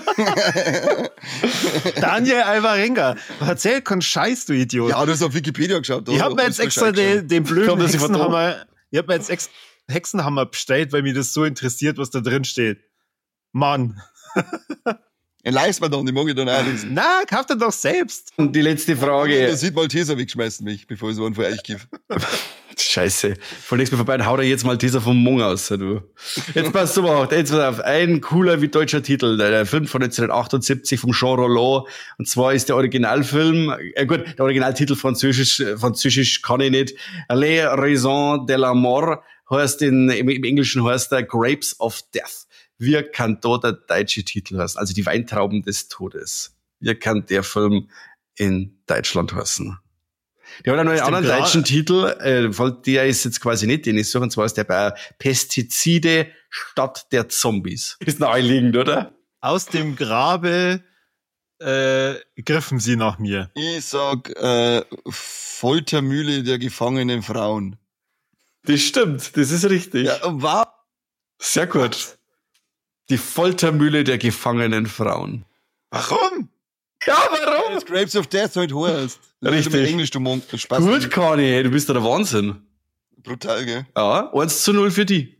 Daniel Alvarenga. Erzähl keinen Scheiß, du Idiot. Ja, du hast auf Wikipedia geschaut. Ich hab mir jetzt extra den, den blöden Glaub, Hexenhammer, ich hab mir jetzt extra Hexenhammer bestellt, weil mich das so interessiert, was da drin steht. Mann. Ein leist mir doch, die mag ich dann auch lesen. Na, kauf den doch selbst. Und die letzte Frage. Der sieht Malteser wegschmeißen mich, bevor ich so einen von euch gebe. Scheiße. Von nichts mehr vorbei, dann haut er jetzt mal dieser vom Mung aus, du. Jetzt passt du auf, jetzt pass auf. Ein cooler wie deutscher Titel, der Film von neunzehnhundertachtundsiebzig vom Jean Rollin. Und zwar ist der Originalfilm, äh gut, der Originaltitel französisch, französisch kann ich nicht. Les Raisons de la Mort heißt in, im, im Englischen heißt der Grapes of Death. Wie kann da der deutsche Titel heißen? Also die Weintrauben des Todes. Wie kann der Film in Deutschland heißen? Der hat auch noch einen anderen Gra- deutschen Titel, äh, der ist jetzt quasi nicht, den ich suche, und zwar ist der bei Pestizide statt der Zombies. Ist naheliegend, oder? Aus dem Grabe äh, griffen sie nach mir. Ich sag, äh, Foltermühle der gefangenen Frauen. Das stimmt, das ist richtig. Ja, wow. Sehr gut. Die Foltermühle der gefangenen Frauen. Warum? Ja, warum? Das Grapes of Death halt heißt. Richtig. Englisch, du Monk, das Spaß. Gut, Conny, du bist doch der Wahnsinn. Brutal, gell? Ja, eins zu null für die.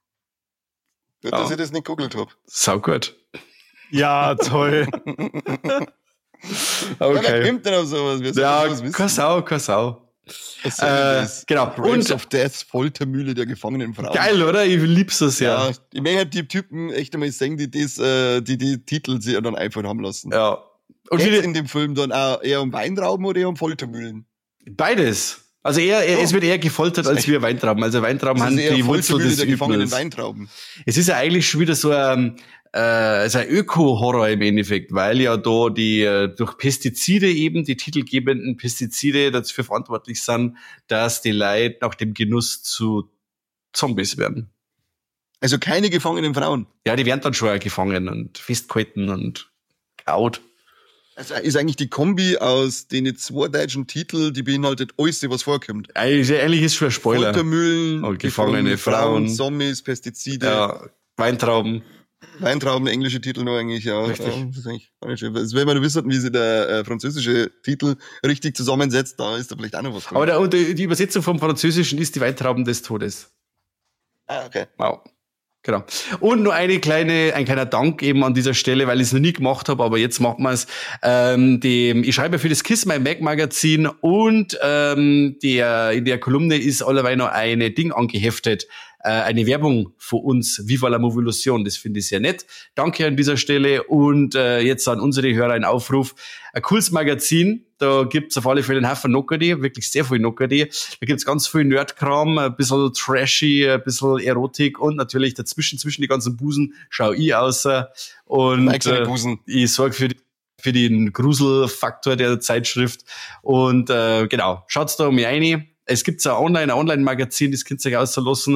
Gut, Ja. dass ich das nicht gegoogelt hab. Sau gut. Ja, toll. Ja, wer Okay. kommt denn auf sowas? Wer soll Ja, sowas wissen? keine Sau, keine Sau. Was soll Äh, das? genau. Grapes Und of Death, Foltermühle der gefangenen Frauen. geil, oder? Ich lieb's so sehr. Ja, ich möchte die Typen echt einmal sehen, die das, äh, die die Titel sich dann einfach haben lassen. Ja. Und Geht's wie, in dem Film dann auch eher um Weintrauben oder eher um Foltermühlen? beides. Also er, er Oh. es wird eher gefoltert als wir Weintrauben. Also Weintrauben Das haben ist eher die Wurzel Foltermühle des der gefangenen Übels. Weintrauben. Es ist ja eigentlich schon wieder so ein, äh, so ein Öko-Horror im Endeffekt, weil ja da die äh, durch Pestizide eben, die titelgebenden Pestizide dafür verantwortlich sind, dass die Leute nach dem Genuss zu Zombies werden. Also keine gefangenen Frauen. Ja, die werden dann schon gefangen und festgehalten und kaut. Also ist eigentlich die Kombi aus den zwei deutschen Titeln, die beinhaltet alles, was vorkommt. Eigentlich, eigentlich ist schon ein Spoiler. Foltermühlen, Oh, gefangene Frauen. Zombies, Pestizide, Ja, Weintrauben. Weintrauben, englische Titel noch eigentlich, ja. Richtig. Ja, das ist eigentlich gar nicht schön. Also wenn man wissen, wie sich der äh, französische Titel richtig zusammensetzt, da ist da vielleicht auch noch was drin. Aber der, und die die Übersetzung vom Französischen ist die Weintrauben des Todes. Ah, okay. Wow. Genau. Und nur eine kleine, ein kleiner Dank eben an dieser Stelle, weil ich es noch nie gemacht habe, aber jetzt machen wir es. Ähm, dem, ich schreibe für das Kiss My Mag Magazin und ähm, der in der Kolumne ist allerweil noch eine Ding angeheftet, äh, eine Werbung für uns, Viva la Movolution. Das finde ich sehr nett. Danke an dieser Stelle und äh, jetzt an unsere Hörer ein Aufruf. Ein cooles Magazin, da gibt's auf alle Fälle einen Haufen Nockerdi, wirklich sehr viel Nockerdi. Da gibt's ganz viel Nerdkram, ein bisschen trashy, ein bisschen Erotik und natürlich dazwischen, zwischen die ganzen Busen, schau ich aus. Und Like seine äh, Busen. ich sorge für, die, für den Gruselfaktor der Zeitschrift. Und äh, genau, schaut's da um mich rein. Es gibt ein Online, ein Online-Magazin, das könnt ihr euch auslassen.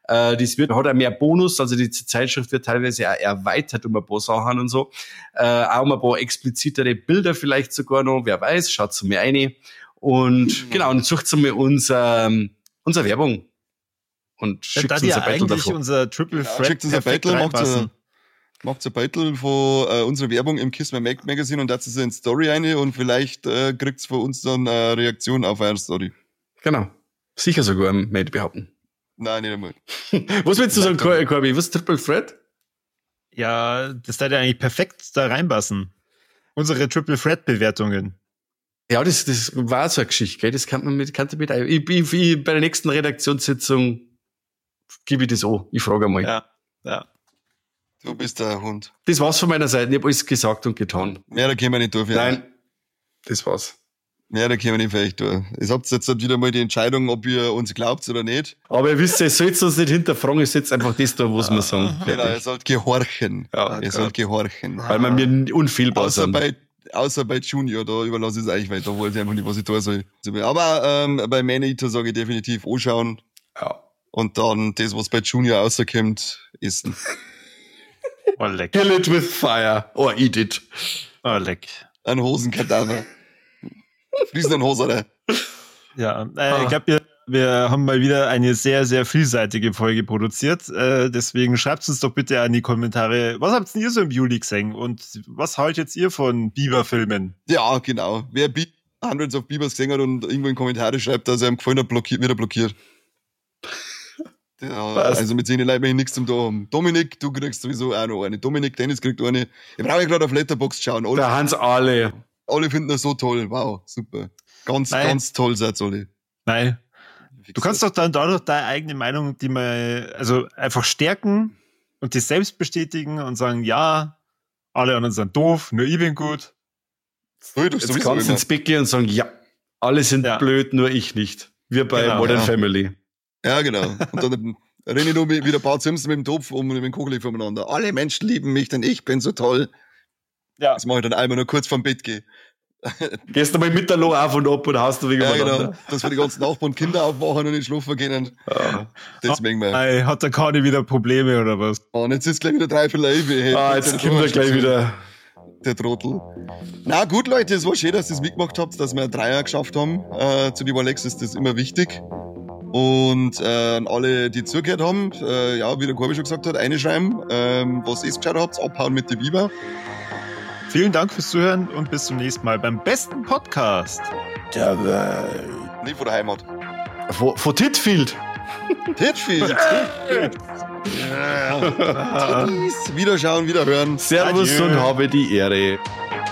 Äh, das wird, hat auch mehr Bonus, also die Zeitschrift wird teilweise auch erweitert um ein paar Sachen und so. Äh, auch um ein paar explizitere Bilder vielleicht sogar noch, wer weiß, schaut zu mir rein. Und genau, und sucht mal unser, unsere Werbung. Und schickt da uns ja ein Battle eigentlich davor. unser Triple Threat Schickt uns ein perfekt Battle, macht reinpassen. ein, macht ein Battle von äh, unserer Werbung im Kiss My Mac Magazine und dazu so in Story rein und vielleicht äh, kriegt's von uns dann eine Reaktion auf eure Story. Genau. Sicher sogar, möchte ich behaupten. Nein, nicht einmal. Was willst du sagen, Cor- Corby? Was ist Triple Threat? Ja, das da ja eigentlich perfekt da reinpassen. Unsere Triple Threat Bewertungen. Ja, das, das war so eine Geschichte, gell? Das kann man mit, kann mit, ich, ich, ich, bei der nächsten Redaktionssitzung gebe ich das an. Ich frage einmal. Ja, ja. Du bist der Hund. Das war's von meiner Seite. Ich habe alles gesagt und getan. Mehr da können wir nicht durch. Nein. Das war's. Mehr da können wir nicht vielleicht durch. Ihr habt jetzt halt wieder mal die Entscheidung, ob ihr uns glaubt oder nicht. Aber ihr wisst, ihr sollt uns nicht hinterfragen, ihr sollt einfach das tun, was wir sagen. Genau, ihr sollt gehorchen. Ja, ihr sollt gehorchen. Weil wir mir unfehlbar Außer sind. bei, außer bei Junior, da überlasse ich es euch, weil da wollte ich einfach nicht, was ich tun soll. Aber ähm, bei Man-Eater sage ich definitiv anschauen. Ja. Und dann das, was bei Junior rauskommt, essen. Oh, leck. Kill it with fire. Or eat it. Oh, leck. Ein Hosenkadaver. Friesen einen Hoser. Ja, äh, Ah. ich glaube, wir, wir haben mal wieder eine sehr, sehr vielseitige Folge produziert. Äh, deswegen schreibt uns doch bitte an die Kommentare, was habt denn ihr so im Juli gesehen und was haltet ihr von Biber-Filmen? Ja, genau. Wer Be- Hundreds of Beavers gesehen hat und irgendwo in Kommentare schreibt, dass er ihm gefallen hat, blockiert, wieder blockiert. Ja, Was? also mit seinen Leuten nichts zum da haben. Dominik, du kriegst sowieso auch noch eine. Dominik, Dennis kriegt eine. Ich brauche gerade auf Letterboxd schauen. Alle, Da haben's alle. alle finden das so toll. Wow, super. Ganz, Nein. ganz toll seid ihr alle. Nein. Du kannst doch dann dadurch deine eigene Meinung, die mal, also einfach stärken und dich selbst bestätigen und sagen, ja, alle anderen sind doof, nur ich bin gut. Hey, du Jetzt sowieso kannst du immer. ins Bett gehen und sagen, ja, alle sind Ja. blöd, nur ich nicht. Wir bei Genau, Modern ja. Family. Ja, genau. Und dann renne ich noch mit- wieder Bart Simpson mit dem Topf um und mit dem Kugel voneinander. Alle Menschen lieben mich, denn ich bin so toll. Ja. Das mache ich dann einmal noch kurz vorm Bett gehe. Gehst du mal mit der Lo auf und ab und haust du wegen Ja, umeinander. genau. Dass wir die ganzen Nachbarn und Kinder aufwachen und nicht schlafen können. Ja. Deswegen mal. Ei, hat der Kani wieder Probleme oder was? Und jetzt ist gleich wieder drei für Leibe. Ah, jetzt kommen wir gleich wieder. Der Trottel. Na gut, Leute, es war schön, dass ihr es mitgemacht habt, dass wir einen Dreier geschafft haben. Äh, zu die Alex ist das immer wichtig. Und äh, an alle, die zugehört haben, äh, ja, wie der Corby schon gesagt hat, einschreiben, ähm, was ihr geschaut habt, abhauen mit der Biber. Vielen Dank fürs Zuhören und bis zum nächsten Mal beim besten Podcast. Nicht von der Heimat. Von, von Titfield. Titfield. Titties. Wiederschauen, wiederhören. Servus Adieu. und habe die Ehre.